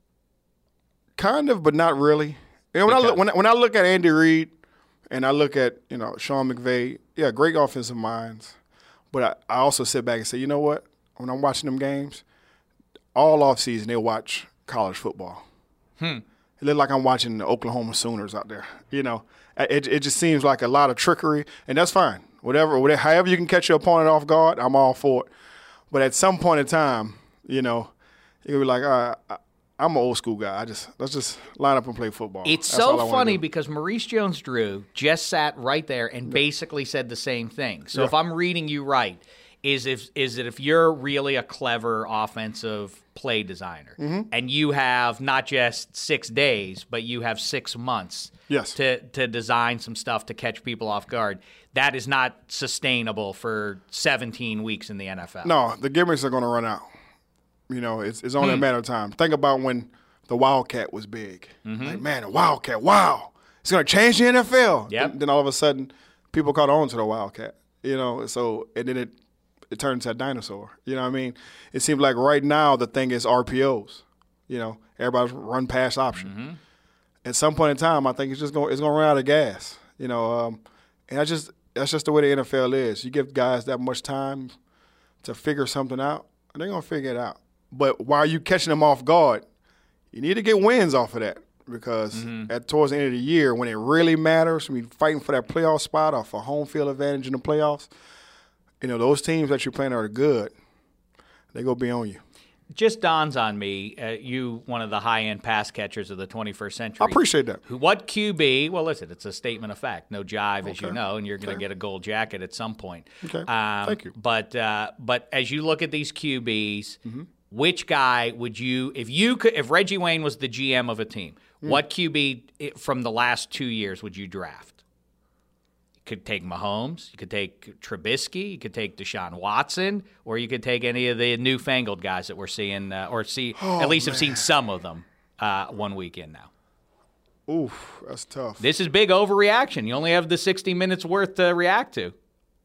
Kind of, but not really. You know, when I Because- look when, I- when I look at Andy Reid and I look at you know Sean McVay, yeah, great offensive minds, but I, I also sit back and say, you know what? When I'm watching them games, all offseason they watch college football. Hmm. It looks like I'm watching the Oklahoma Sooners out there. You know, it it just seems like a lot of trickery, and that's fine. Whatever, whatever, however you can catch your opponent off guard, I'm all for it. But at some point in time, you know, you'll be like, all right, I, I'm an old school guy. I just let's just line up and play football. It's That's all I so wanna funny do. because Maurice Jones-Drew just sat right there and basically said the same thing. So if I'm reading you right, is if is it if you're really a clever offensive play designer Mm-hmm. and you have not just six days, but you have six months Yes. to, to design some stuff to catch people off guard, that is not sustainable for seventeen weeks in the N F L. No, the gimmicks are going to run out. You know, it's it's only Hmm. a matter of time. Think about when the Wildcat was big. Mm-hmm. Like, man, the Wildcat, wow, it's going to change the N F L. Yep. Then, then all of a sudden, people caught on to the Wildcat. You know, so and then it it turned into a dinosaur. You know what I mean? It seems like right now the thing is R P Os. You know, everybody's run pass option. Mm-hmm. At some point in time, I think it's just going it's going to run out of gas. You know, um, and I just that's just the way the N F L is. You give guys that much time to figure something out, and they're going to figure it out. But while you catching them off guard, you need to get wins off of that because Mm-hmm. at towards the end of the year, when it really matters, when you're fighting for that playoff spot or for home field advantage in the playoffs, you know, those teams that you're playing are good. They go be on you. Just dawns on me, uh, you one of the high-end pass catchers of the twenty-first century. I appreciate that. Who- What Q B? Well, listen, it's a statement of fact. No jive, as you Okay. know, and you're going to get a gold jacket at some point. Okay. Um, Thank you. But uh, but as you look at these Q Bs, Mm-hmm. which guy would you, if you could, if Reggie Wayne was the G M of a team, Mm. what Q B i- from the last two years would you draft? You could take Mahomes, you could take Trubisky, you could take Deshaun Watson, or you could take any of the newfangled guys that we're seeing, uh, or see Oh, at least have seen some of them uh, one weekend now. Oof, that's tough. This is big overreaction. You only have the sixty minutes worth to react to.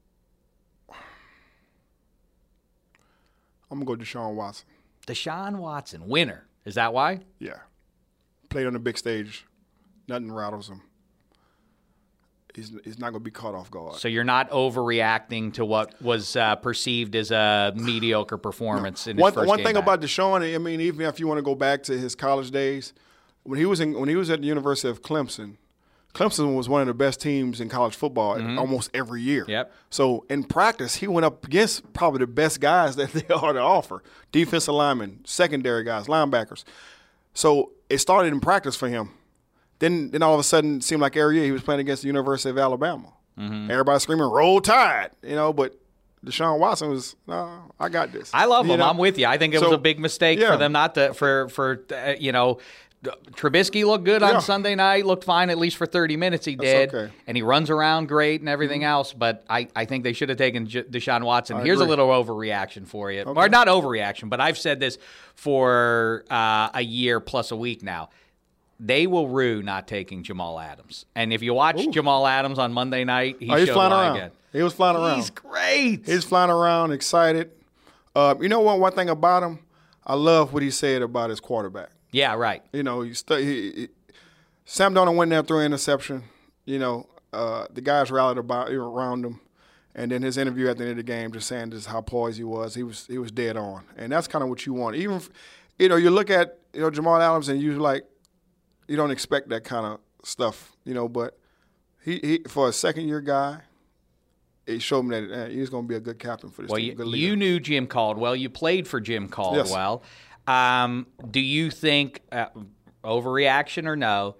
I'm going to go Deshaun Watson. Deshaun Watson, winner. Is that why? Yeah. Played on the big stage. Nothing rattles him. he's, he's not going to be caught off guard. So you're not overreacting to what was uh, perceived as a mediocre performance no. in his one, first one game thing back. about Deshaun, I mean, even if you want to go back to his college days, when he was in, when he was at the University of Clemson, Clemson was one of the best teams in college football mm-hmm. almost every year. Yep. So in practice, he went up against probably the best guys that they are to offer: defensive linemen, secondary guys, linebackers. So it started in practice for him. Then, then all of a sudden, it seemed like every year he was playing against the University of Alabama. Mm-hmm. Everybody screaming, "Roll Tide!" You know, but Deshaun Watson was, no, I got this. I love you him. know? I'm with you. I think it so, was a big mistake yeah. for them not to for for uh, you know. Trubisky looked good on yeah. Sunday night, looked fine at least for thirty minutes he did, okay. and he runs around great and everything mm-hmm. else, but I, I think they should have taken J- Deshaun Watson. I Here's agree. a little overreaction for you. Okay. Or not overreaction, but I've said this for uh, a year plus a week now. They will rue not taking Jamal Adams. And if you watch Ooh. Jamal Adams on Monday night, he oh, he's showed flying why around. again. He was flying around. He's great. He's flying around, excited. Uh, you know what? One thing about him, I love what he said about his quarterback. Yeah, right. You know, he, st- he, he Sam Darnold went there, threw an interception. You know, uh, the guys rallied about around him, and then his interview at the end of the game, just saying just how poised he was. He was he was dead on, and that's kind of what you want. Even, if, you know, you look at you know Jamal Adams, and you like, you don't expect that kind of stuff, you know. But he, he for a second year guy, he showed me that uh, he was going to be a good captain for this well, team. You, good you knew Jim Caldwell. You played for Jim Caldwell. Yes. Um, do you think uh, overreaction or no?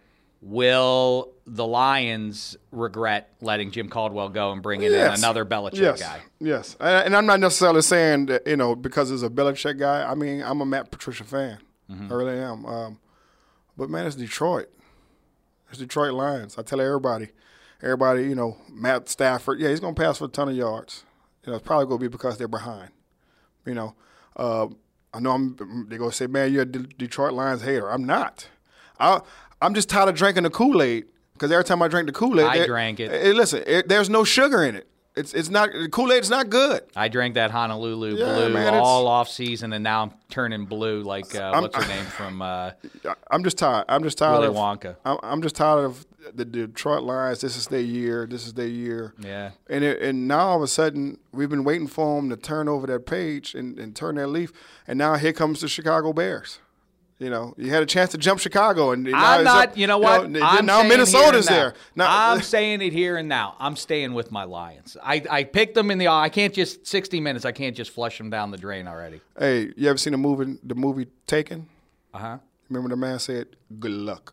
Will the Lions regret letting Jim Caldwell go and bring in yes. another Belichick yes. guy? Yes, and I'm not necessarily saying that, you know, because it's a Belichick guy. I mean, I'm a Matt Patricia fan. Mm-hmm. I really am. Um, but, man, it's Detroit. It's Detroit Lions. I tell everybody, everybody, you know, Matt Stafford, yeah, he's going to pass for a ton of yards. You know, it's probably going to be because they're behind. You know, uh, I know I'm, they're going to say, man, you're a D- Detroit Lions hater. I'm not. I I'm just tired of drinking the Kool-Aid because every time I drink the Kool-Aid, I drank it. it listen, it, there's no sugar in it. It's it's not Kool-Aid's not good. I drank that Honolulu Yeah, Blue man, all off season, and now I'm turning blue like uh, I'm- what's her name from uh, I'm just tired. I'm just tired Willy of Wonka. I'm, I'm just tired of the Detroit Lions. This is their year. This is their year. Yeah. And it, and now all of a sudden we've been waiting for them to turn over that page and, and turn that leaf, and now here comes the Chicago Bears. You know, you had a chance to jump Chicago, and now I'm it's not. up- You know what? You know, I'm now saying Minnesota's here and there. now. Now, I'm saying it here and now. I'm staying with my Lions. I, I picked them in the. I can't just sixty minutes. I can't just flush them down the drain already. Hey, you ever seen the movie? The movie Taken? Uh huh. Remember the man said, "Good luck."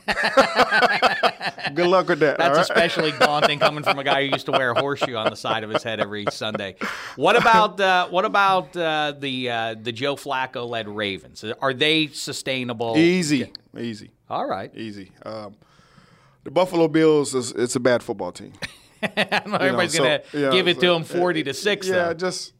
Good luck with that. That's all right? especially daunting coming from a guy who used to wear a horseshoe on the side of his head every Sunday. What about uh, what about uh, the uh, the Joe Flacco led Ravens? Are they sustainable? Easy, easy, All right. easy. Um, the Buffalo Bills is it's a bad football team. I know everybody's so- gonna yeah, give it so- to them forty to six. Yeah, though. just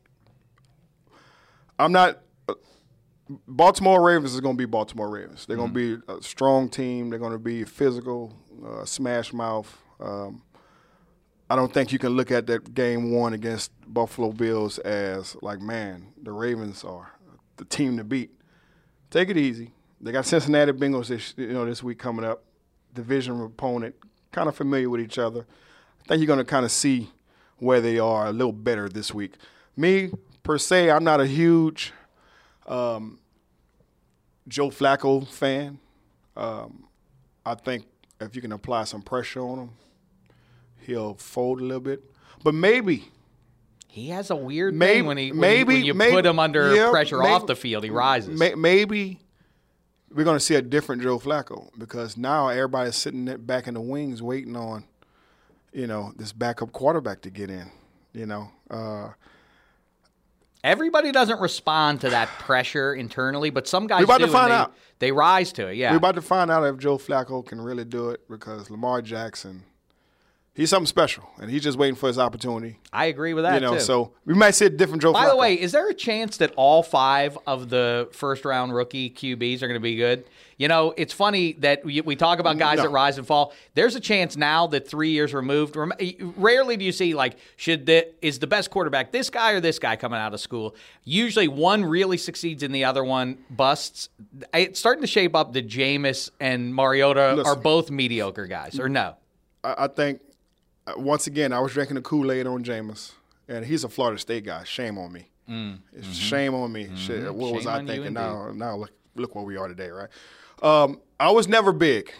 I'm not. Uh, Baltimore Ravens is going to be Baltimore Ravens. They're going to be a strong team. They're going to be physical, uh, smash mouth. Um, I don't think you can look at that game one against Buffalo Bills as like, man, the Ravens are the team to beat. Take it easy. They got Cincinnati Bengals this, you know, this week coming up. Division opponent, kind of familiar with each other. I think you're going to kind of see where they are a little better this week. Me, per se, I'm not a huge um, Joe Flacco fan. Um, I think if you can apply some pressure on him, he'll fold a little bit. But maybe, He has a weird Maybe- thing when he when, maybe- he, when you maybe- put him under yeah, pressure maybe- off the field, he rises. may, maybe we're going to see a different Joe Flacco because now everybody's sitting there back in the wings waiting on, you know, this backup quarterback to get in, you know. Uh, Everybody doesn't respond to that pressure internally, but some guys We're about do. to find and they, out. They rise to it. Yeah. We're about to find out if Joe Flacco can really do it because Lamar Jackson, he's something special, and he's just waiting for his opportunity. I agree with that You know, too. so we might see a different Joe By Flacco. the way, is there a chance that all five of the first round rookie Q Bs are going to be good? You know, it's funny that we, we talk about guys No. that rise and fall. There's a chance now that three years removed, rem- rarely do you see, like, should the, is the best quarterback this guy or this guy coming out of school? Usually one really succeeds and the other one busts. It's starting to shape up that Jameis and Mariota Listen. are both mediocre guys, or no? I, I think once again, I was drinking the Kool-Aid on Jameis, and he's a Florida State guy. Shame on me. Mm. It's Mm-hmm. Shame on me. Shit, what Shame was I on you thinking? indeed. Now, now look, look where we are today, right? Um, I was never big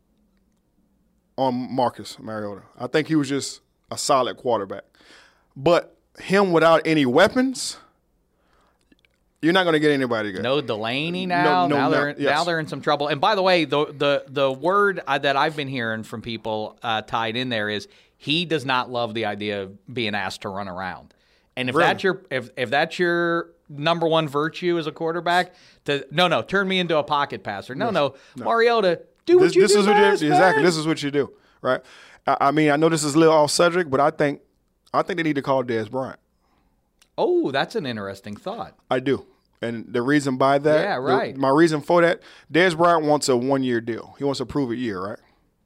on Marcus Mariota. I think he was just a solid quarterback. But him without any weapons, you're not going to get anybody good. No Delaney now. No, no, now no, they're yes. now they're in some trouble. And by the way, the the the word uh, that I've been hearing from people uh, tied in there is he does not love the idea of being asked to run around. And if Really? that's your if if that's your number one virtue as a quarterback, to no no turn me into a pocket passer. No no, Mariota, do what This, you this do is what best, you, exactly. man. This is what you do, right? I, I mean, I know this is a little off subject, but I think I think they need to call Dez Bryant. Oh, that's an interesting thought. I do. And the reason by that, Yeah, the- right. my reason for that, Dez Bryant wants a one-year deal. He wants a prove-it year, right?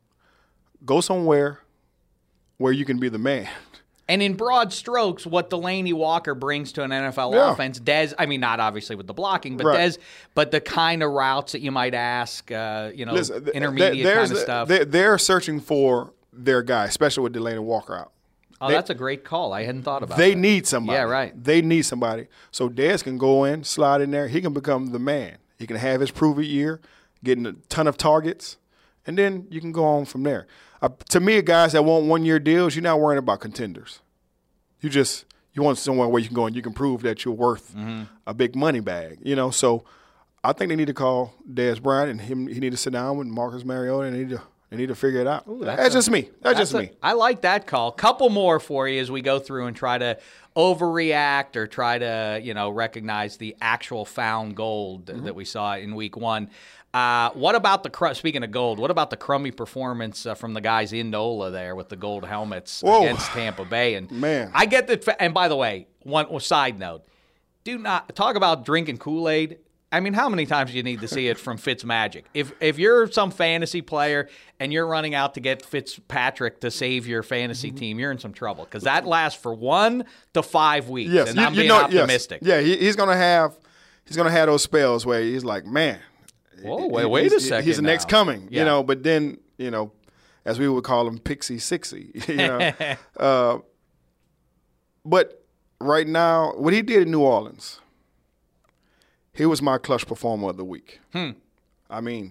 Go somewhere where you can be the man. And in broad strokes, what Delaney Walker brings to an N F L Yeah. offense, Dez, I mean, not obviously with the blocking, but Right. Dez, but the kind of routes that you might ask, uh, you know, Listen, th- intermediate th- there's kind of the- stuff. They're, they're searching for their guy, especially with Delaney Walker out. oh, they- that's a great call. I hadn't thought about They that. need somebody. Yeah, right. They need somebody. So Dez can go in, slide in there. He can become the man. He can have his prove-it year, getting a ton of targets, and then you can go on from there. Uh, to me, guys that want one-year deals, you're not worrying about contenders. You just you want somewhere where you can go and you can prove that you're worth Mm-hmm. a big money bag. You know, so I think they need to call Dez Bryant and him. He need to sit down with Marcus Mariota and they need to they need to figure it out. that's that's a- just me. That's, just a- me. I like that call. Couple more for you as we go through and try to overreact or try to, you know, recognize the actual found gold Mm-hmm. that we saw in week one. Uh, what about the cr- speaking of gold? What about the crummy performance uh, from the guys in NOLA there with the gold helmets Whoa. against Tampa Bay? And Man. I get that. fa- And by the way, one well, side note: do not talk about drinking Kool-Aid. I mean, how many times do you need to see it from Fitzmagic? If if you're some fantasy player and you're running out to get Fitzpatrick to save your fantasy Mm-hmm. team, you're in some trouble because that lasts for one to five weeks. Yes, and you, I'm you being know, yes. optimistic. Yeah, he, he's gonna have he's gonna have those spells where he's like, man, Whoa, he- wait, wait he's, a second. he's the next now. coming, Yeah. you know. But then, you know, as we would call him, Pixie Sixy, you know. uh, but right now, what he did in New Orleans, he was my clutch performer of the week. Hmm. I mean,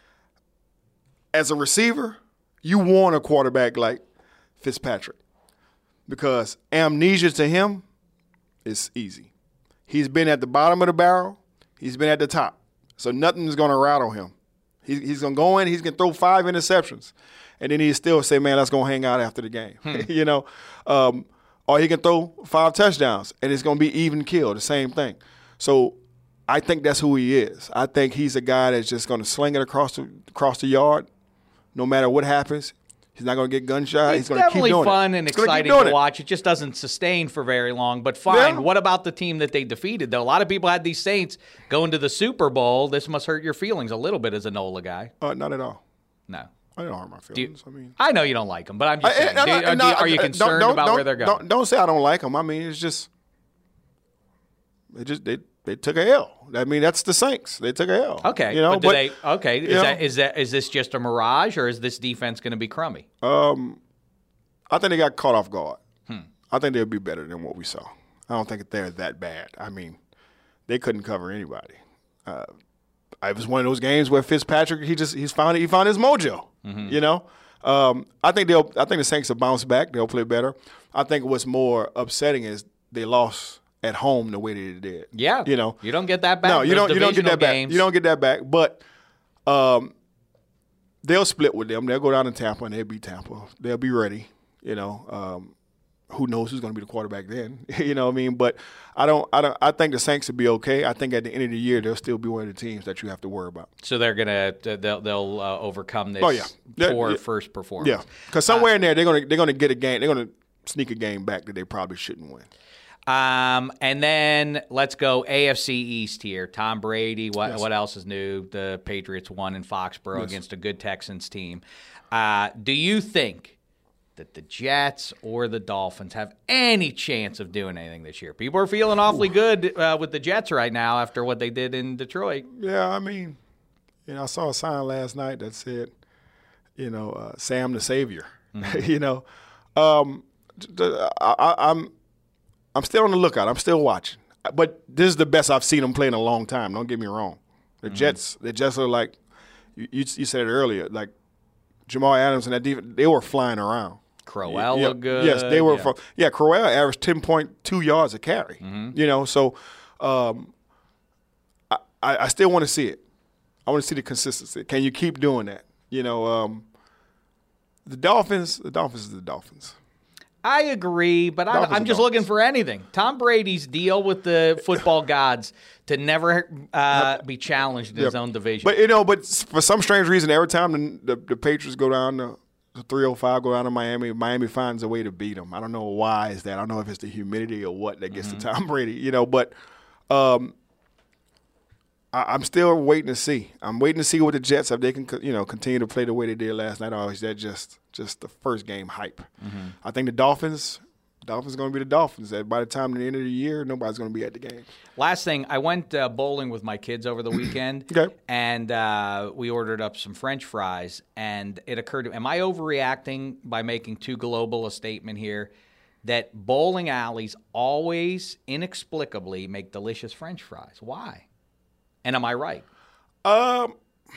as a receiver, you want a quarterback like Fitzpatrick because amnesia to him is easy. He's been at the bottom of the barrel. He's been at the top. So nothing's going to rattle him. He, he's going to go in. He's going to throw five interceptions. And then he still say, man, let's go hang out after the game. you know, um, or he can throw five touchdowns, and it's going to be even kill, the same thing. So I think that's who he is. I think he's a guy that's just going to sling it across the, across the yard no matter what happens. He's not going to get gunshot. It's He's going to keep definitely doing fun it. and He's gonna keep exciting doing to it. watch. It just doesn't sustain for very long, but fine. Yeah. What about the team that they defeated, though? A lot of people had these Saints going to the Super Bowl. This must hurt your feelings a little bit as a NOLA guy. Uh, not at all. No. I don't hurt my Do you- feelings. I mean, I know you don't like them, but I'm just I- saying. I- do- I- are, do- no, are you I- concerned don't- don't- about don't- where they're going? Don't, don't say I don't like them. I mean, it's just they just they, they took a L. I mean, that's the Saints. They took a L. Okay, you know, but do but they? Okay, is you know, that is that is this just a mirage, or is this defense going to be crummy? um, I think they got caught off guard. Hmm. I think they'll be better than what we saw. I don't think they're that bad. I mean, they couldn't cover anybody. Uh, it was one of those games where Fitzpatrick he just he's found he found his mojo. Mm-hmm. You know, um, I think they'll. I think the Saints will bounce back. They'll play better. I think what's more upsetting is they lost at home the way they did. Yeah, you know, you don't get that back. no, you Those don't. You don't get divisional that back. games. You don't get that back. But um, they'll split with them. They'll go down to Tampa and they'll beat Tampa. They'll be ready. You know, um, who knows who's going to be the quarterback then? you know what I mean? But I don't. I don't. I think the Saints will be okay. I think at the end of the year they'll still be one of the teams that you have to worry about. So they're gonna they'll they'll uh, overcome this Oh, yeah. They're- poor yeah. first performance. Yeah, because somewhere in there they're gonna they're gonna get a game. They're gonna sneak a game back that they probably shouldn't win. Um, and then let's go A F C East here. Tom Brady. What what else is new? The Patriots won in Foxborough against a good Texans team. Uh, do you think that the Jets or the Dolphins have any chance of doing anything this year? People are feeling awfully good uh, with the Jets right now after what they did in Detroit. Yeah, I mean, you know, I saw a sign last night that said, you know, uh, Sam the Savior. you know, Um, I, I, I'm I'm still on the lookout. I'm still watching. But this is the best I've seen them play in a long time. Don't get me wrong. The mm-hmm. Jets, the Jets are like you, you, you said it earlier. Like Jamal Adams and that defense, they were flying around. Crowell yeah, looked good. Yes, they were. Yeah, from, yeah Crowell averaged ten point two yards a carry. Mm-hmm. You know, so um, I, I, I still want to see it. I want to see the consistency. Can you keep doing that? You know, um, the Dolphins. The Dolphins is the Dolphins. I agree, but I, I'm just looking for anything. Tom Brady's deal with the football gods to never uh, be challenged in yeah. his own division. But you know, but for some strange reason, every time the, the, the Patriots go down to the three oh five, go down to Miami, Miami finds a way to beat them. I don't know why is that. I don't know if it's the humidity or what that gets mm-hmm. to Tom Brady. You know, but um, I, I'm still waiting to see. I'm waiting to see what the Jets, if they can, you know, continue to play the way they did last night. Or is that just just the first game hype? Mm-hmm. I think the Dolphins. Dolphins going to be the Dolphins. By the time the end of the year, nobody's going to be at the game. Last thing, I went uh, bowling with my kids over the weekend, okay. and uh, we ordered up some French fries, and it occurred to me, am I overreacting by making too global a statement here that bowling alleys always, inexplicably, make delicious French fries? Why? And am I right? Um,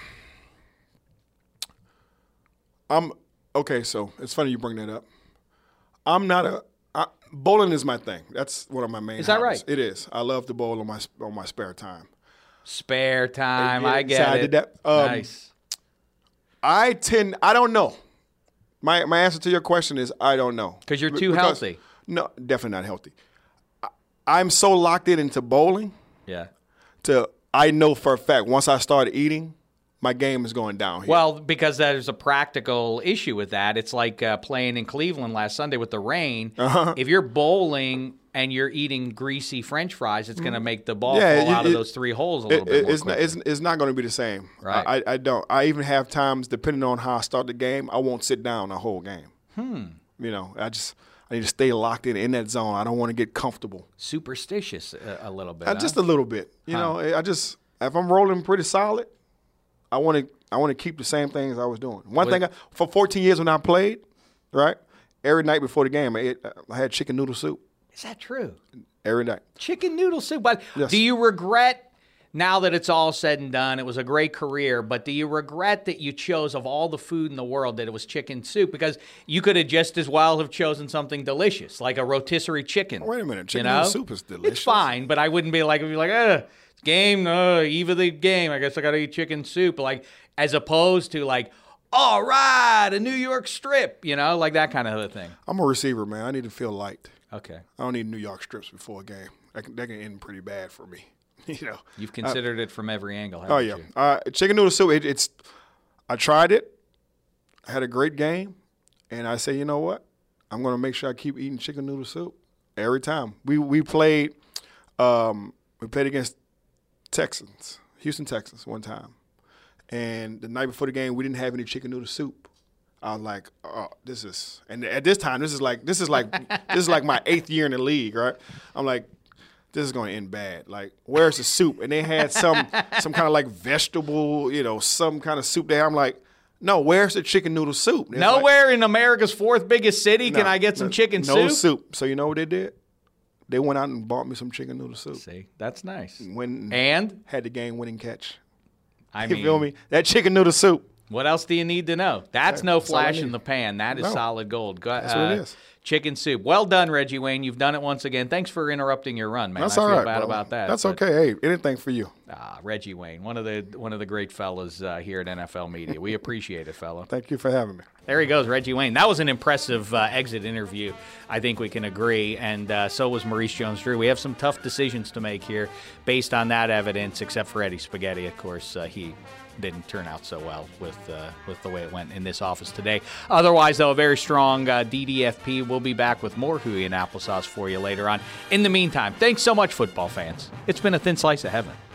I'm okay, so it's funny you bring that up. I'm not a I, bowling is my thing. That's one of my main. Is that hobbies. right? It is. I love to bowl on my on my spare time. Spare time, yeah, I get so it. I did that. Um, nice. I tend. I don't know. My my answer to your question is I don't know. Because you're too because, healthy. No, definitely not healthy. I, I'm so locked in into bowling. Yeah. To I know for a fact once I start eating, my game is going downhill. Well, because there's a practical issue with that. It's like uh, playing in Cleveland last Sunday with the rain. Uh-huh. If you're bowling and you're eating greasy French fries, it's going to make the ball yeah, fall it, out of it, those three holes a little it, bit more it's quickly. not, it's, it's not going to be the same. Right. I, I don't. I even have times, depending on how I start the game, I won't sit down the whole game. Hmm. You know, I just I need to stay locked in in that zone. I don't want to get comfortable. Superstitious a, a little bit. Uh, huh? just a little bit. You huh. know, I just if I'm rolling pretty solid, I want to I want to keep the same things I was doing. One what? thing I, for fourteen years when I played, right, every night before the game, I, ate, I had chicken noodle soup. Is that true? Every night. Chicken noodle soup. But yes. do you regret, now that it's all said and done, it was a great career, but do you regret that you chose, of all the food in the world, that it was chicken soup? Because you could have just as well have chosen something delicious, like a rotisserie chicken. Wait a minute. Chicken you know? noodle soup is delicious. It's fine, but I wouldn't be like, I'd be like, ugh, it's game, uh, eve of the game. I guess I got to eat chicken soup. Like, as opposed to like, all right, a New York strip, you know, like that kind of a thing. I'm a receiver, man. I need to feel light. Okay. I don't need New York strips before a game. That can, that can end pretty bad for me. You know. You've considered uh, it from every angle, haven't oh yeah. you? Uh, chicken noodle soup. It, it's. I tried it. I had a great game, and I say, you know what? I'm going to make sure I keep eating chicken noodle soup every time. We we played. Um, we played against Texans, Houston Texans, one time, and the night before the game, we didn't have any chicken noodle soup. I was like, oh, this is, and at this time, this is like, this is like, this is like my eighth year in the league, right? I'm like, this is going to end bad. Like, where's the soup? And they had some, some kind of like vegetable, you know, some kind of soup there. I'm like, no, where's the chicken noodle soup? Nowhere like, in America's fourth biggest city no, can I get some no, chicken no soup? No soup. So you know what they did? They went out and bought me some chicken noodle soup. See, that's nice. When and had the game-winning catch. I you mean, feel me? That chicken noodle soup. What else do you need to know? That's yeah, no flash in the pan. That is no. solid gold. That's uh, what it is. Chicken soup. Well done, Reggie Wayne. You've done it once again. Thanks for interrupting your run, man. That's I all feel right, bad bro. about that. That's but, okay. Hey, anything for you. Ah, Reggie Wayne, one of the one of the great fellas uh, here at N F L Media. We appreciate it, fella. Thank you for having me. There he goes, Reggie Wayne. That was an impressive uh, exit interview. I think we can agree, and uh, so was Maurice Jones-Drew. We have some tough decisions to make here based on that evidence, except for Eddie Spaghetti, of course. Uh, he didn't turn out so well with uh, with the way it went in this office today. Otherwise, though, a very strong uh, D D F P. We'll be back with more Huey and applesauce for you later on. In the meantime, thanks so much, football fans. It's been a thin slice of heaven.